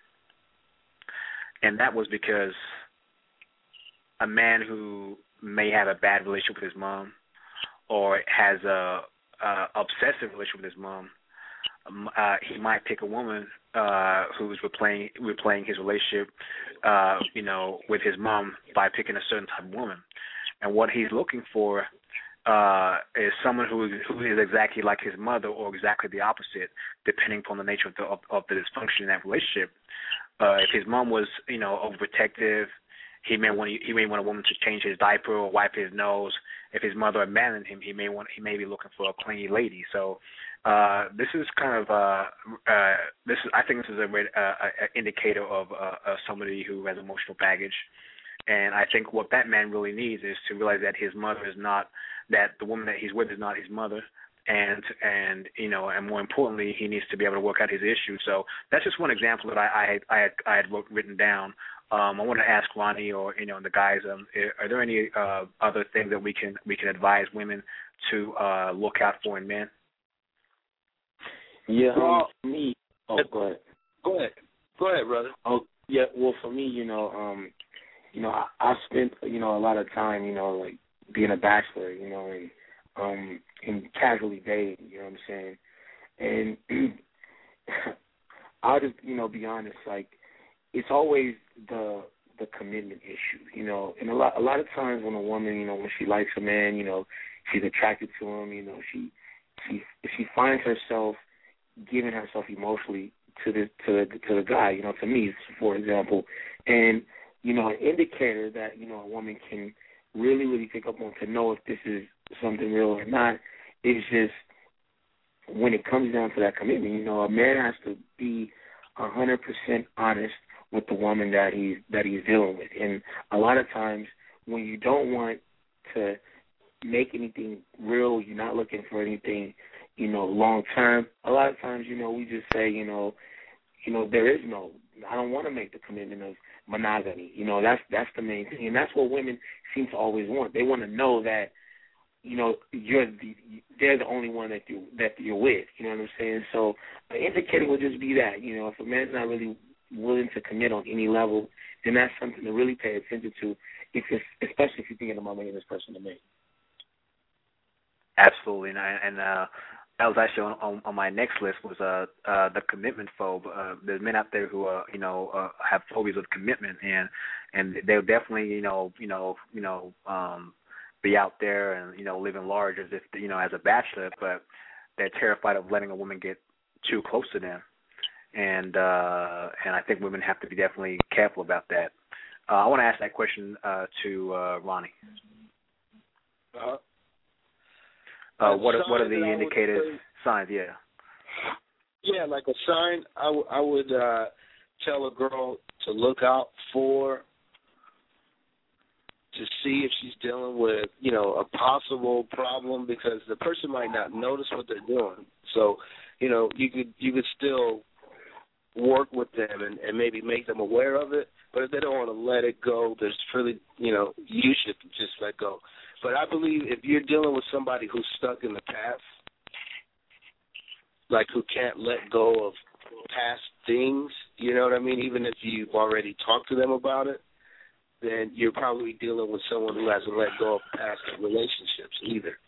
and that was because a man who may have a bad relationship with his mom or has a obsessive relationship with his mom, he might pick a woman who's replaying his relationship, you know, with his mom by picking a certain type of woman, and what he's looking for is someone who is exactly like his mother or exactly the opposite, depending upon the nature of the dysfunction in that relationship. If his mom was, you know, overprotective, he may want a woman to change his diaper or wipe his nose. If his mother abandoned him, he may be looking for a clingy lady. So this is kind of I think this is an indicator of somebody who has emotional baggage. And I think what that man really needs is to realize that his mother is not, that the woman that he's with is not his mother, and and more importantly, he needs to be able to work out his issues. So that's just one example that I had written down. I want to ask Ronnie or the guys, are there any other things that we can advise women to look out for in men? Yeah, for me. Oh, go ahead. Go ahead, brother. Oh, yeah. Well, for me, I spent a lot of time, like being a bachelor, and casually dating. You know what I'm saying? And I'll just, be honest. Like, it's always the commitment issue, and a lot of times when a woman, when she likes a man, she's attracted to him. If she finds herself giving herself emotionally to the guy, to me, for example, and an indicator that a woman can really pick up on to know if this is something real or not is just when it comes down to that commitment. A man has to be 100% honest with the woman that he's dealing with, and a lot of times when you don't want to make anything real, you're not looking for anything long term. A lot of times, we just say, there is no. I don't want to make the commitment of monogamy. That's the main thing, and that's what women seem to always want. They want to know that, they're the only one that you're with. You know what I'm saying? So, an indicator would just be that. If a man's not really willing to commit on any level, then that's something to really pay attention to. Especially if you're thinking about making this person to me. Absolutely, and that was actually on my next list was the commitment phobe. There's men out there who have phobias of commitment, and they'll definitely be out there and living large as if as a bachelor, but they're terrified of letting a woman get too close to them, and I think women have to be definitely careful about that. I want to ask that question to Ronnie. What are the indicators, signs? Yeah. Yeah, like a sign, I would tell a girl to look out for, to see if she's dealing with, a possible problem, because the person might not notice what they're doing. So, you could still work with them and maybe make them aware of it. But if they don't want to let it go, there's really, you should just let go. But I believe if you're dealing with somebody who's stuck in the past, like who can't let go of past things, you know what I mean, even if you've already talked to them about it, then you're probably dealing with someone who hasn't let go of past relationships either.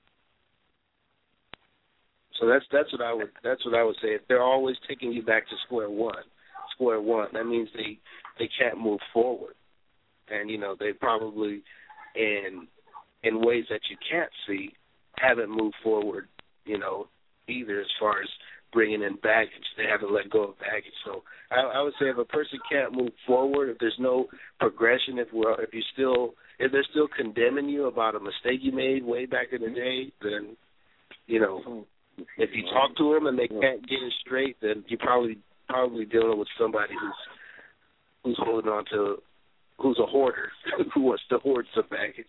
So that's what I would say. If they're always taking you back to square one, that means they can't move forward. And, they probably in ways that you can't see, haven't moved forward, either as far as bringing in baggage. They haven't let go of baggage. So I would say if a person can't move forward, if there's no progression, if they're still condemning you about a mistake you made way back in the day, then, if you talk to them and they can't get it straight, then you're probably dealing with somebody who's holding on to, who's a hoarder, who wants to hoard some baggage.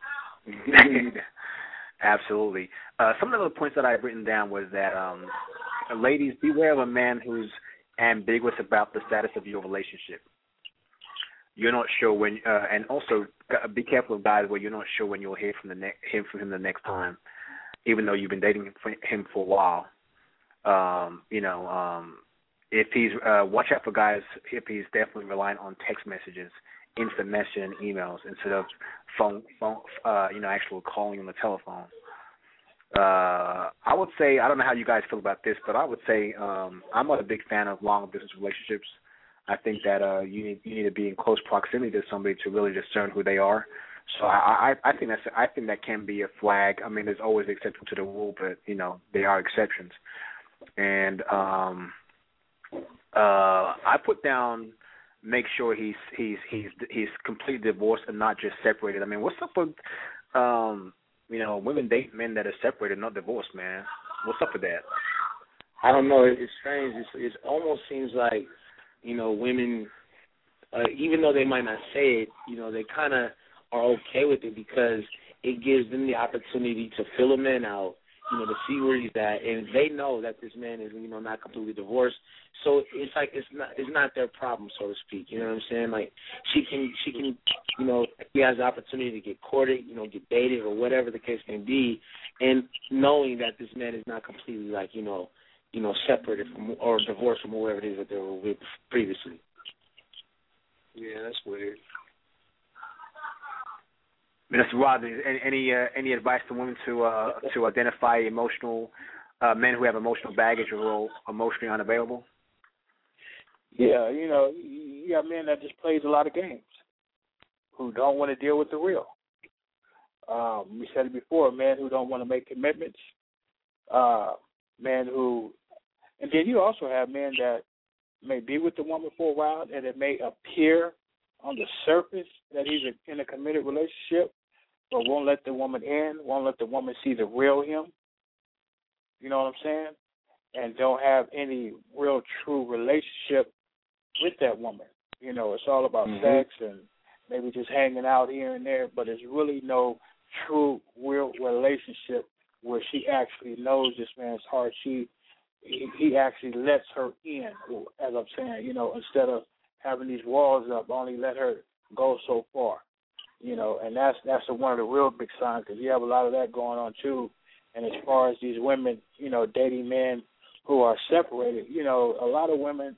Absolutely. Some of the points that I've written down was that, ladies, beware of a man who's ambiguous about the status of your relationship. You're not sure when, and also be careful of guys where you're not sure when you'll hear from him the next time, even though you've been dating him for a while. If he's watch out for guys if he's definitely relying on text messages, instant messaging, and emails instead of phone, actual calling on the telephone. I would say, I don't know how you guys feel about this, but I would say I'm not a big fan of long distance relationships. I think that you need to be in close proximity to somebody to really discern who they are. So I think that can be a flag. I mean, there's always exceptions to the rule, but there are exceptions. And I put down, make sure he's completely divorced and not just separated. I mean, what's up with women date men that are separated, not divorced, man? What's up with that? I don't know. It's strange. It almost seems like women, even though they might not say it, they kind of are okay with it because it gives them the opportunity to fill a man out to see where he's at, and they know that this man is, not completely divorced. So it's like it's not their problem, so to speak. You know what I'm saying? Like she can, he has the opportunity to get courted, get dated or whatever the case may be, and knowing that this man is not completely like, separated from or divorced from whoever it is that they were with previously. Yeah, that's weird. Mr. Rod, any advice to women to identify emotional men who have emotional baggage or emotionally unavailable? Yeah, you got men that just plays a lot of games, who don't want to deal with the real. We said it before, men who don't want to make commitments, men who, and then you also have men that may be with the woman for a while, and it may appear on the surface that he's in a committed relationship, but won't let the woman in, won't let the woman see the real him. You know what I'm saying? And don't have any real true relationship with that woman. It's all about sex and maybe just hanging out here and there, but there's really no true, real relationship where she actually knows this man's heart. He actually lets her in, as I'm saying, instead of having these walls up, only let her go so far. And that's one of the real big signs, because you have a lot of that going on too. And as far as these women, dating men who are separated, a lot of women,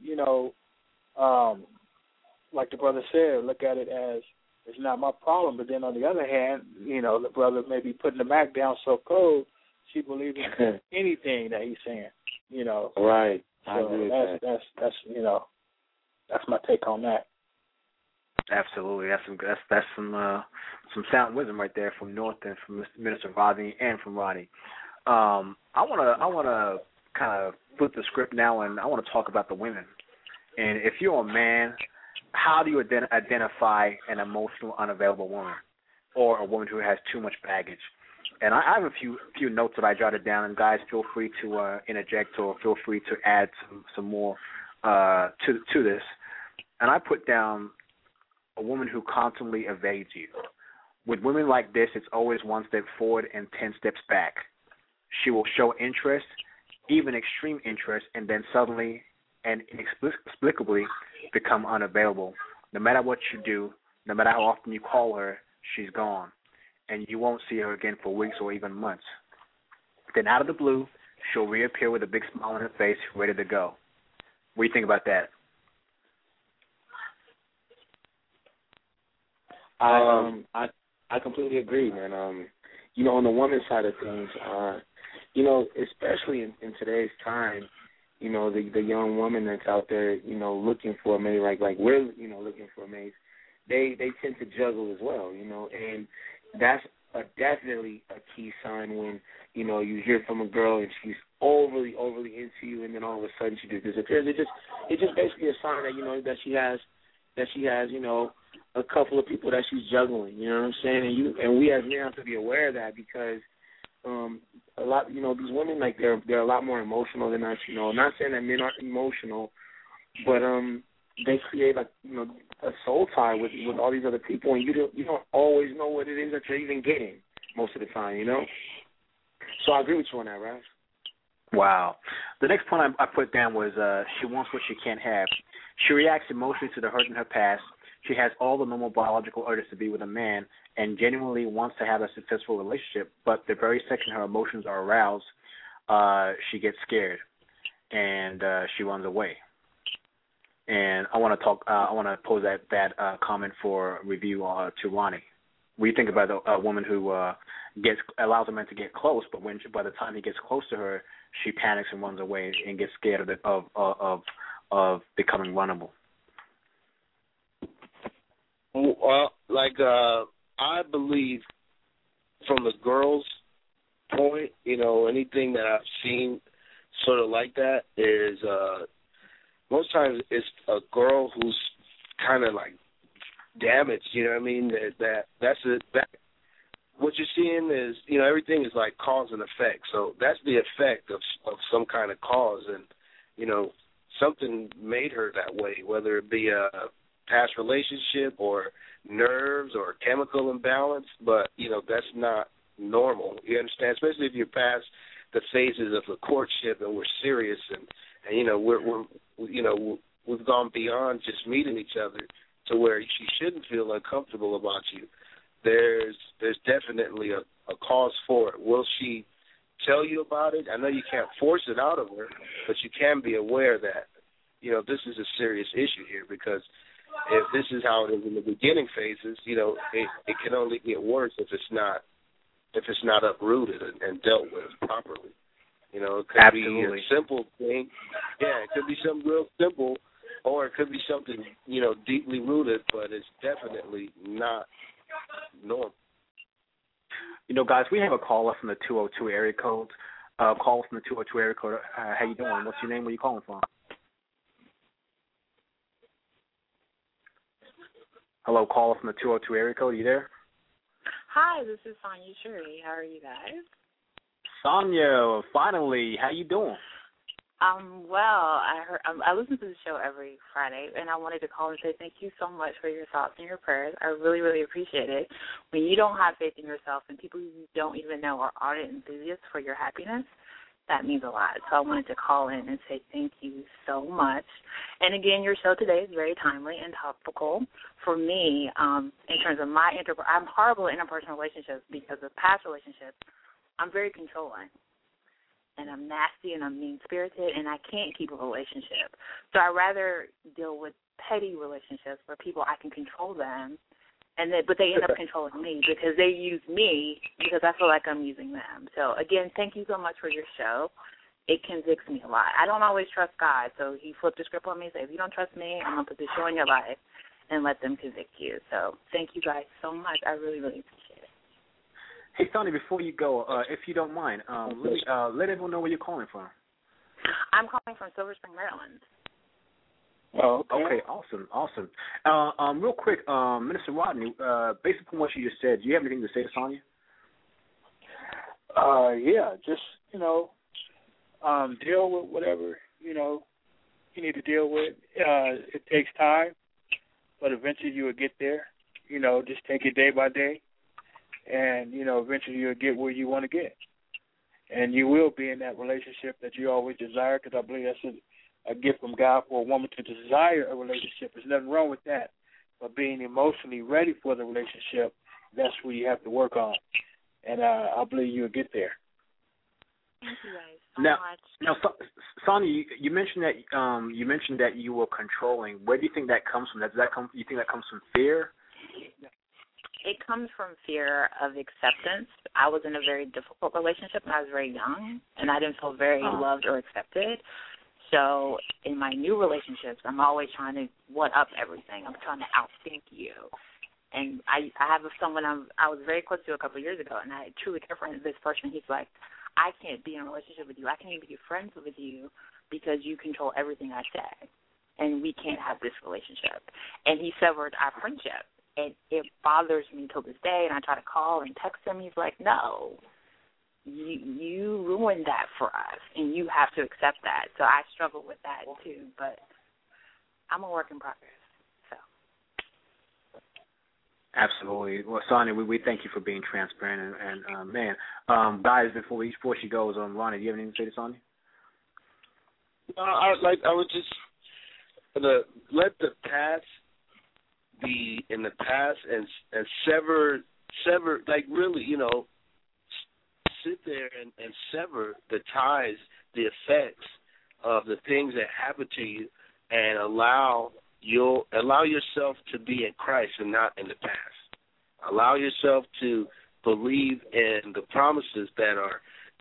like the brother said, look at it as it's not my problem. But then on the other hand, the brother may be putting the Mac down so cold, she believes in anything that he's saying. Right. I agree with that. That's my take on that. Absolutely, that's some sound wisdom right there from North and from Minister Rodney and from Ronnie. I wanna kind of flip the script now, and I want to talk about the women. And if you're a man, how do you identify an emotional unavailable woman or a woman who has too much baggage? And I have a few notes that I jotted down, and guys, feel free to interject or feel free to add some more to this. And I put down a woman who constantly evades you. With women like this, it's always one step forward and 10 steps back. She will show interest, even extreme interest, and then suddenly and inexplicably become unavailable. No matter what you do, no matter how often you call her, she's gone, and you won't see her again for weeks or even months. Then out of the blue, she'll reappear with a big smile on her face, ready to go. What do you think about that? I completely agree, man. On the woman's side of things, especially in today's time, the young woman that's out there, looking for a mate, like we're, looking for a mate, they tend to juggle as well, and that's definitely a key sign when, you hear from a girl and she's overly into you, and then all of a sudden she just disappears. It's just basically a sign that, that she has, a couple of people that she's juggling, you know what I'm saying? And we as men have to be aware of that, because a lot, these women, like, they're a lot more emotional than us, Not saying that men aren't emotional, but they create, like, a soul tie with all these other people, and you don't always know what it is that you're even getting most of the time, So I agree with you on that, Raz. Wow. The next point I put down was she wants what she can't have. She reacts emotionally to the hurt in her past. She has all the normal biological urges to be with a man and genuinely wants to have a successful relationship, but the very second her emotions are aroused, she gets scared and she runs away. And I want to pose that comment for review to Ronnie. What do you think about a woman who allows a man to get close, but by the time he gets close to her, she panics and runs away and gets scared of becoming runnable? Well, I believe from the girl's point, anything that I've seen sort of like that is most times it's a girl who's kind of like damaged, you know what I mean? That what you're seeing is, everything is like cause and effect. So that's the effect of some kind of cause, and something made her that way, whether it be a past relationship or nerves or chemical imbalance, but that's not normal. You understand? Especially if your past the phases of the courtship and we're serious and you know we've gone beyond just meeting each other to where she shouldn't feel uncomfortable about you, there's definitely a cause for it. Will she tell you about it? I know you can't force it out of her, but you can be aware that, you know, this is a serious issue here, because if this is how it is in the beginning phases, you know, it can only get worse if it's not uprooted and dealt with properly. You know, it could Absolutely. be a simple thing. Yeah, it could be something real simple, or it could be something, you know, deeply rooted, but it's definitely not normal. You know, guys, we have a caller from the 202 area code. Caller from the 202 area code. How you doing? What's your name? Where you calling from? Hello, caller from the 202 area code. Are you there? Hi, this is Sonia Shuri. How are you guys? Sonia, finally. How you doing? Well, I listen to the show every Friday, and I wanted to call and say thank you so much for your thoughts and your prayers. I really, really appreciate it. When you don't have faith in yourself and people you don't even know are ardent enthusiasts for your happiness, that means a lot. So I wanted to call in and say thank you so much. And again, your show today is very timely and topical for me in terms of my I'm horrible in interpersonal relationships because of past relationships. I'm very controlling. And I'm nasty and I'm mean-spirited, and I can't keep a relationship. So I'd rather deal with petty relationships where people, I can control them, but they end up controlling me because they use me because I feel like I'm using them. So, again, thank you so much for your show. It convicts me a lot. I don't always trust God, so he flipped the script on me and said, if you don't trust me, I'm going to put this show in your life and let them convict you. So thank you guys so much. I really, really appreciate it. Hey, Sonia, before you go, if you don't mind, let everyone know where you're calling from. I'm calling from Silver Spring, Maryland. Oh, okay. Awesome. Real quick, Minister Rodney, based upon what you just said, do you have anything to say to Sonia? Yeah, just, you know, deal with whatever, you know, you need to deal with. It takes time, but eventually you will get there. You know, just take it day by day. And, you know, eventually you'll get where you want to get. And you will be in that relationship that you always desire, because I believe that's a gift from God for a woman to desire a relationship. There's nothing wrong with that. But being emotionally ready for the relationship, that's where you have to work on. And I believe you'll get there. Thank you guys so much. Now, Sonia, you mentioned that you were controlling. Where do you think that comes from? You think that comes from fear? It comes from fear of acceptance. I was in a very difficult relationship when I was very young, and I didn't feel very loved or accepted. So in my new relationships, I'm always trying to one-up everything. I'm trying to outthink you. And I have someone I was very close to a couple of years ago, and I truly care for this person. He's like, I can't be in a relationship with you. I can't even be friends with you because you control everything I say, and we can't have this relationship. And he severed our friendship. And it bothers me till this day, and I try to call and text him. He's like, no, you ruined that for us, and you have to accept that. So I struggle with that, too, but I'm a work in progress. So. Absolutely. Well, Sonia, we thank you for being transparent. And guys, before she goes, Ronnie, do you have anything to say to Sonia? I would just let the past be in the past and sever, like really, you know, sit there and sever the ties, the effects of the things that happen to you, and allow yourself to be in Christ and not in the past. Allow yourself to believe in the promises that are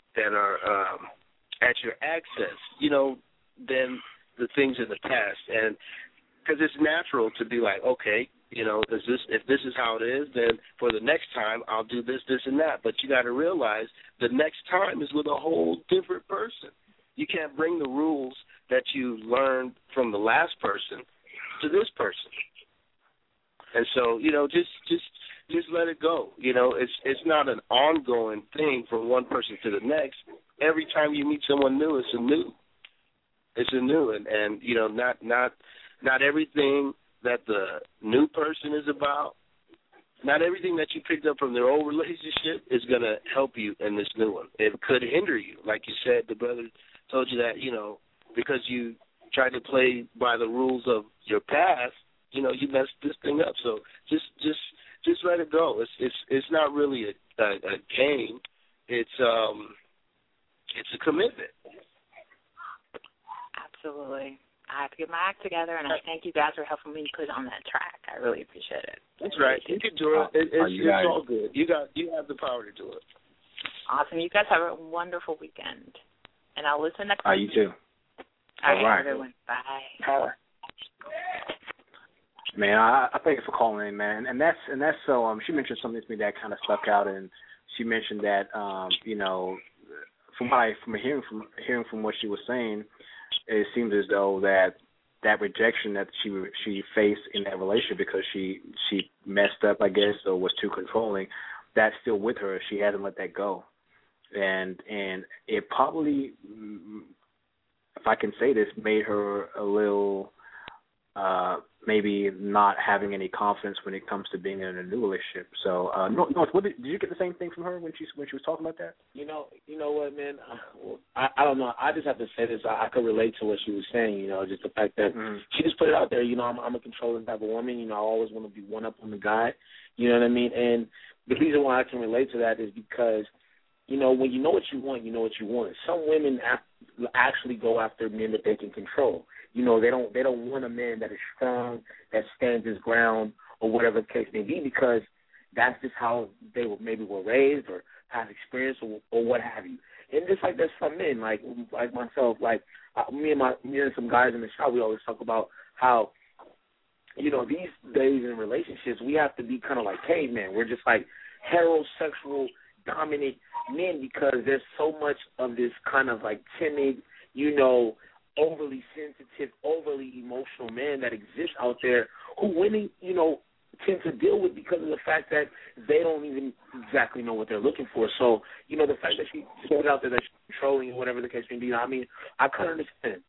at your access, you know, than the things in the past. And because it's natural to be like, okay, you know, if this is how it is, then for the next time I'll do this, and that. But you got to realize the next time is with a whole different person. You can't bring the rules that you learned from the last person to this person. And so, you know, just let it go. You know, it's not an ongoing thing from one person to the next. Every time you meet someone new, it's a new, and you know, not everything that the new person is about not everything that you picked up from their old relationship is going to help you in this new one. It could hinder you. Like you said, the brother told you that, because you tried to play by the rules of your past, you messed this thing up. So just let it go. It's not really a game. It's a commitment. Absolutely. I have to get my act together, and I thank you guys for helping me put on that track. I really appreciate it. That's right. You can do it. It's all good. You have the power to do it. Awesome. You guys have a wonderful weekend, and I'll listen next week. You too. All right. Everyone. Bye. Man, I thank you for calling in, man. And that's so. She mentioned something to me that kind of stuck out, and she mentioned that from hearing from what she was saying, it seems as though that rejection that she faced in that relationship because she messed up, I guess, or was too controlling, that's still with her. She hasn't let that go, and it probably, if I can say this, made her a little maybe not having any confidence when it comes to being in a new relationship. So, North, did you get the same thing from her when she was talking about that? You know what, man? I don't know. I just have to say this. I could relate to what she was saying. Just the fact that she just put it out there. I'm a controlling type of woman. I always want to be one up on the guy. You know what I mean? And the reason why I can relate to that is because, when you know what you want, you know what you want. Some women actually go after men that they can control. They don't want a man that is strong, that stands his ground, or whatever the case may be, because that's just how they were raised or have experience or what have you. And just like there's some men, like myself, like me and some guys in the shop, we always talk about how, these days in relationships, we have to be kind of like cavemen. We're just like heterosexual, dominant men because there's so much of this kind of like timid, overly sensitive, overly emotional man that exists out there who women, tend to deal with because of the fact that they don't even exactly know what they're looking for. So, the fact that she put out there that she's controlling, whatever the case may be, I kind of understand.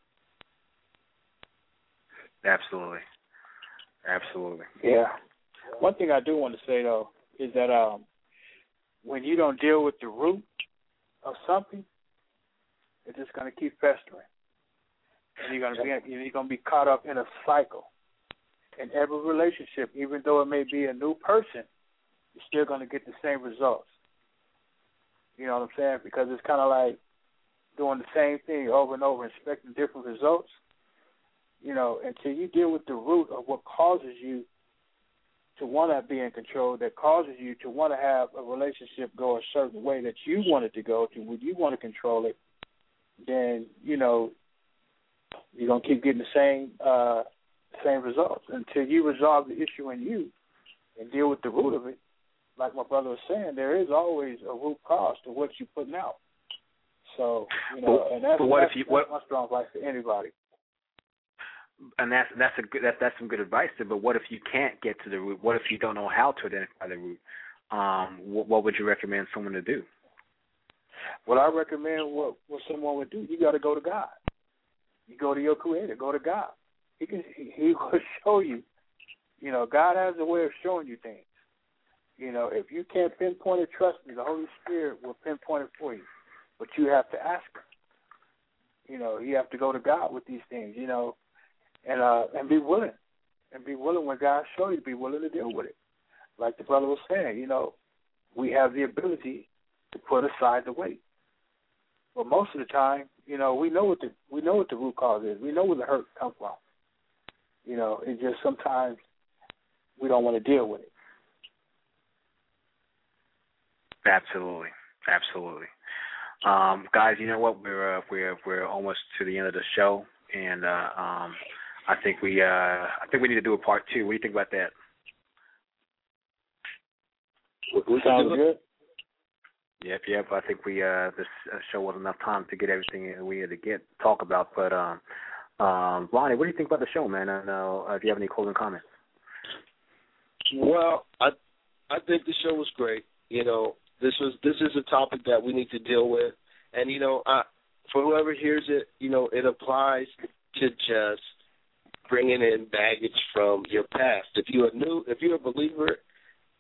Absolutely. Yeah. One thing I do want to say, though, is that when you don't deal with the root of something, it's just going to keep festering. And you're going to be caught up in a cycle. In every relationship, even though it may be a new person, you're still going to get the same results. You know what I'm saying? Because it's kind of like doing the same thing over and over, expecting different results. Until you deal with the root of what causes you to want to be in control, that causes you to want to have a relationship go a certain way that you want it to go, to when you want to control it, then, you're going to keep getting the same results until you resolve the issue in you and deal with the root of it. Like my brother was saying, there is always a root cause to what you're putting out. So, and that's my strong advice to anybody. And that's some good advice there. But what if you can't get to the root? What if you don't know how to identify the root? What would you recommend someone to do? Well, I recommend what someone would do. You got to go to God. You go to your Creator. Go to God. He will show you. God has a way of showing you things. If you can't pinpoint it, trust me, the Holy Spirit will pinpoint it for you. But you have to ask Him. You have to go to God with these things. And be willing. And be willing when God shows you. Be willing to deal with it. Like the brother was saying, we have the ability to put aside the weight. But most of the time, we know what the root cause is. We know where the hurt comes from. It's just sometimes we don't want to deal with it. Absolutely. Guys, you know what? We're almost to the end of the show, and I think we need to do a part 2. What do you think about that? Sounds good. Yep. I think this show wasn't enough time to get everything we had to talk about. But Lonnie, what do you think about the show, man? I know if you have any closing comments. Well, I think the show was great. This is a topic that we need to deal with, and for whoever hears it, it applies to just bringing in baggage from your past. If you're a believer,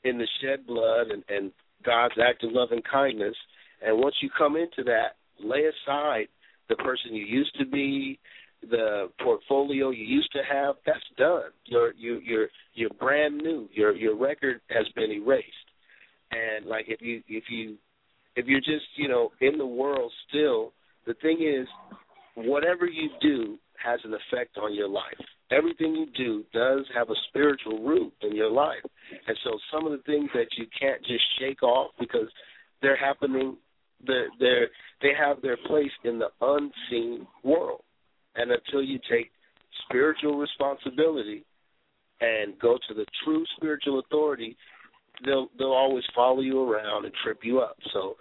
in the shed blood and God's act of love and kindness. And once you come into that, lay aside the person you used to be, the portfolio you used to have. That's done. You're brand new. Your record has been erased. And like if you're just in the world still, the thing is, whatever you do has an effect on your life. Everything you do does have a spiritual root in your life. And so some of the things that you can't just shake off because they're happening, they have their place in the unseen world. And until you take spiritual responsibility and go to the true spiritual authority, they'll always follow you around and trip you up. So,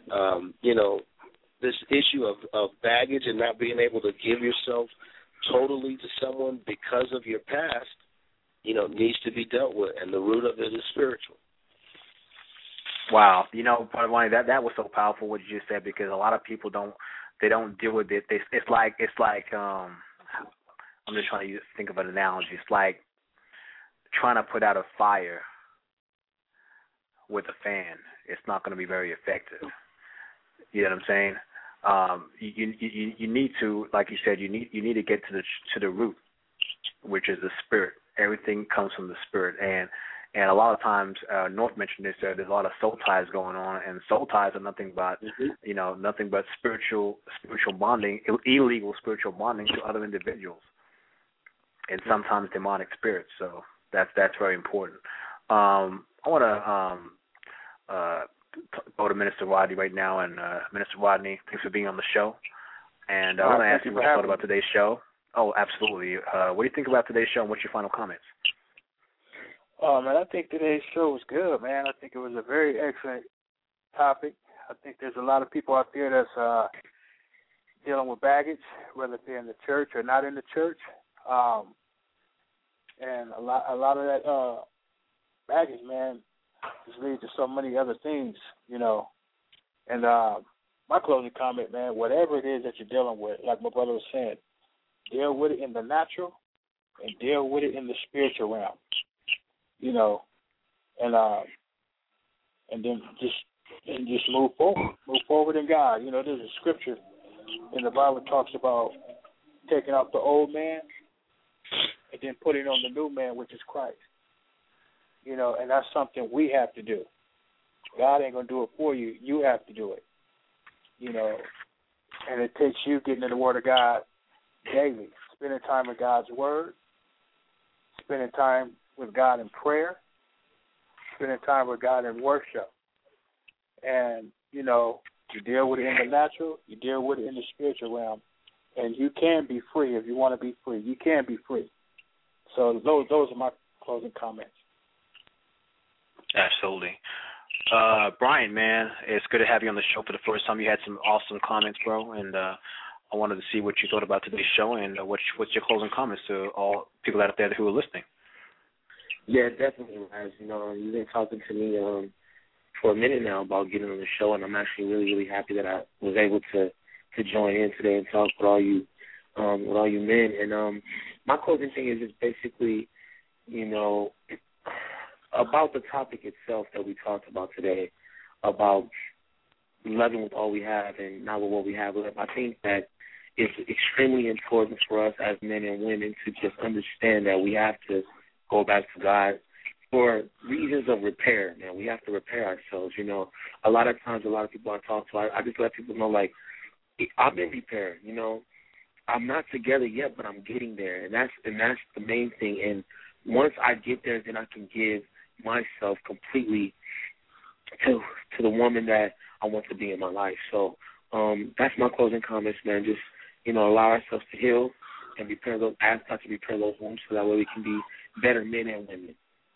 this issue of baggage and not being able to give yourself totally to someone because of your past, needs to be dealt with, and the root of it is spiritual. Wow, Brother Lonnie, that was so powerful what you just said, because a lot of people don't deal with it. It's like I'm just trying to think of an analogy. It's like trying to put out a fire with a fan. It's not going to be very effective. You know what I'm saying? You need to, like you said, you need to get to the root, which is the spirit. Everything comes from the spirit, and a lot of times, North mentioned this. There's a lot of soul ties going on, and soul ties are nothing but nothing but spiritual bonding, illegal spiritual bonding to other individuals, and sometimes demonic spirits. So that's very important. I want to go to Minister Rodney right now, and Minister Rodney, thanks for being on the show. And I want to ask you what you thought about today's show. Oh, absolutely. What do you think about today's show, and what's your final comments? Oh, man, I think today's show was good, man. I think it was a very excellent topic. I think there's a lot of people out there that's dealing with baggage, whether they're in the church or not in the church. And a lot of that baggage, man, just leads to so many other things, And my closing comment, man, whatever it is that you're dealing with, like my brother was saying, deal with it in the natural and deal with it in the spiritual realm, and then just move forward in God. There's a scripture in the Bible that talks about taking out the old man and then putting on the new man, which is Christ. And that's something we have to do. God ain't going to do it for you. You have to do it. And it takes you getting in the Word of God daily, spending time with God's Word, spending time with God in prayer, spending time with God in worship. And, you deal with it in the natural, you deal with it in the spiritual realm, and you can be free if you want to be free. You can be free. So those are my closing comments. Absolutely. Brian, man, it's good to have you on the show for the first time. You had some awesome comments, bro, and I wanted to see what you thought about today's show, and what's your closing comments to all people out there who are listening. Yeah, definitely, guys. You've been talking to me for a minute now about getting on the show, and I'm actually really, really happy that I was able to join in today and talk with all you men. And my closing thing is just basically, about the topic itself that we talked about today, about loving with all we have and not with what we have left. I think that it's extremely important for us as men and women to just understand that we have to go back to God for reasons of repair, man. We have to repair ourselves. A lot of times, a lot of people I talk to, I just let people know, like, I've been repaired. I'm not together yet, but I'm getting there, and that's the main thing. And once I get there, then I can give myself completely to the woman that I want to be in my life. So that's my closing comments, man. Just allow ourselves to heal and ask God to repair those wounds, so that way we can be better men and women.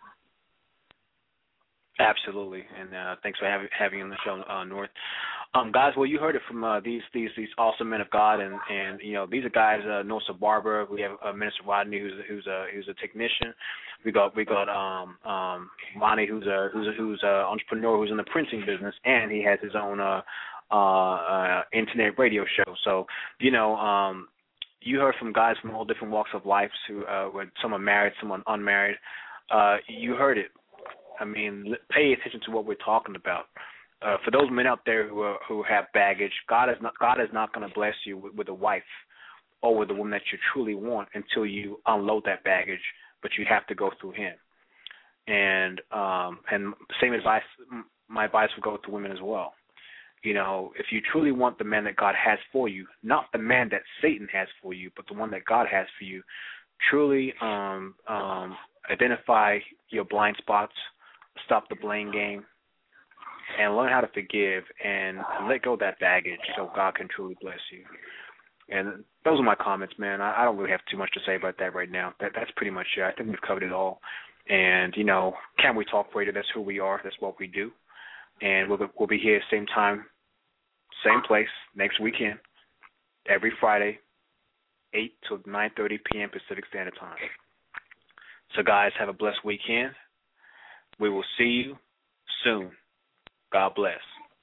Absolutely, and thanks for having you on the show, North. Guys, well, you heard it from these awesome men of God, and these are guys. North's a barber. We have Minister Rodney, who's a technician. We got Monty, who's a entrepreneur who's in the printing business, and he has his own internet radio show. So you heard from guys from all different walks of life. Some are married, some are unmarried. You heard it. I mean, pay attention to what we're talking about. For those men out there who have baggage, God is not going to bless you with a wife or with the woman that you truly want until you unload that baggage. But you have to go through Him. And same advice. My advice would go to women as well. You know, if you truly want the man that God has for you, not the man that Satan has for you, but the one that God has for you, truly identify your blind spots, stop the blame game, and learn how to forgive and let go of that baggage so God can truly bless you. And those are my comments, man. I don't really have too much to say about that right now. That's pretty much it. I think we've covered it all. And, you know, Can We Talk Radio, that's who we are. That's what we do. And we'll be here same time, same place, next weekend, every Friday, 8 to 9:30 p.m. Pacific Standard Time. So, guys, have a blessed weekend. We will see you soon. God bless.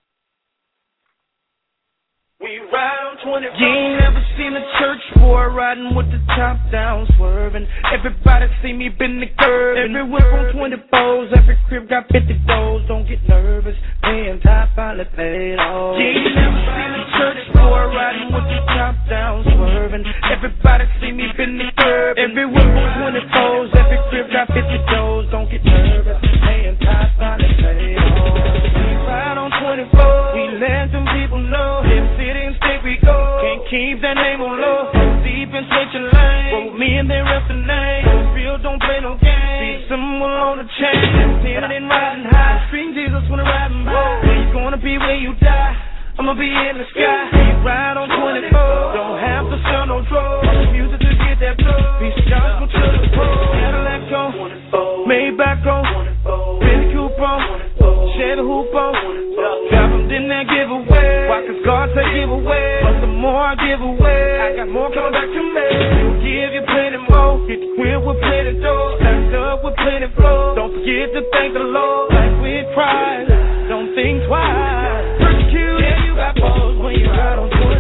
We ride on 24. You ain't never seen a church boy riding with the top down, swerving. Everybody see me bend the curve. Everywhere from 24s, every crib got 50 doors. Don't get nervous, paying top finally paid off. You ain't never seen a church boy riding with the top down, swerving. Everybody see me bend the curve. Everywhere from 24s, every crib got 50 doors. Don't get nervous, paying top finally paid off. We ride on 24. We let them people know. We go. Can't keep that name on low. Deep and switch your lane. Roll me and they rest the name. Real don't play no game. See someone on the chain. Standing and riding high. Stream Jesus when I'm riding by. Where you gonna be when you die? I'ma be in the sky. We ride on 24. Don't have to sell no drugs. Music to get that blood. Be gospel to the pro. Cadillac on. Maybach on. Billy Coupe on. Share the hoop on. Drop them, then they give away. Why? Cause God said give away. But the more I give away, I got more coming back to me. He'll give you plenty more. Get the wheel with plenty doors. Stacked up with plenty flow. Don't forget to thank the Lord. Like with pride. Don't think twice. Persecute, yeah, you got balls when you ride on 24.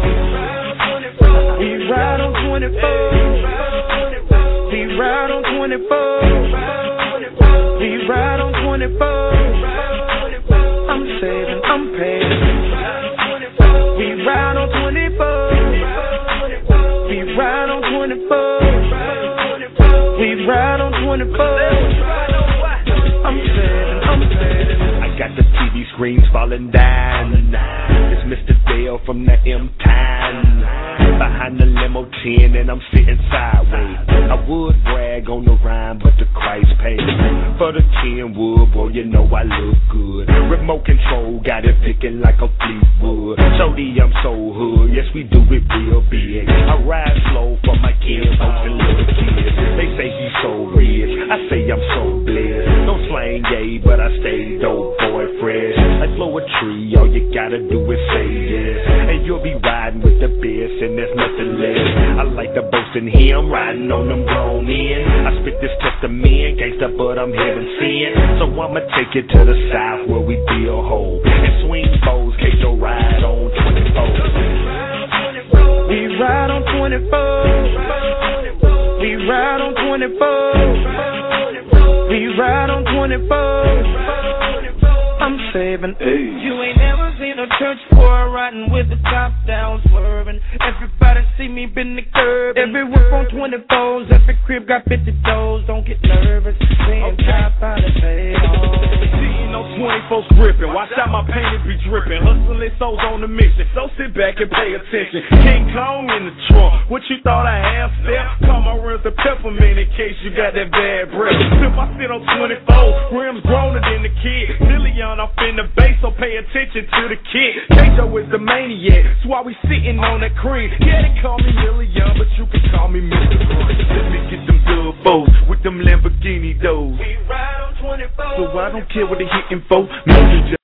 We ride on 24. We ride on 24. We ride on 24. I'm saving, I'm paying. We ride on 24. We ride on 24. We ride on 24. I'm saving, I'm paying. I got the TV screens falling down. It's Mr. Dale from the M-Town. Behind the limo 10 and I'm sitting sideways. I would brag on the rhyme, but the Christ paid. For the 10 wood, boy, you know I look good. Remote control, got it picking like a Fleetwood. Shorty, I'm so hood, yes, we do it real big. I ride slow for my kids, folks and little kids. They say she's so rich, I say I'm so blessed. No slang gay, but I stay dope, boy, fresh. Like blow a tree, all you gotta do is say yes. And you'll be riding with the best, and there's nothing less. I like the boast in here, I'm riding on them grown men. I spit this testament, gangsta, but I'm heaven sent. So I'ma take it to the south where we build hope and swing foes, case your ride on 24. We ride on 24. We ride on 24. We ride on 24. I'm saving. You ain't never seen a church boy riding with the top down, swerving. Everybody see me bend the curb. Every whip on 24s, every crib got 50 doors. Don't get nervous, paying top out of pay off. See, you know 24's gripping. Watch out, my paint it be dripping. Hustling souls on the mission, so sit back and pay attention. King Kong in the trunk. What you thought I have, Steph? Call my rims a peppermint in case you got that bad breath. If I sit on 24, rims growner than the kid. Million off in the base, so pay attention to the kid. K-Joe is the maniac, that's why we sitting on that cream. Yeah, they call me Million, but you can call me Mr. Let me get them dubos with them Lamborghini doors. We ride on 24. So I don't care what they hitting for.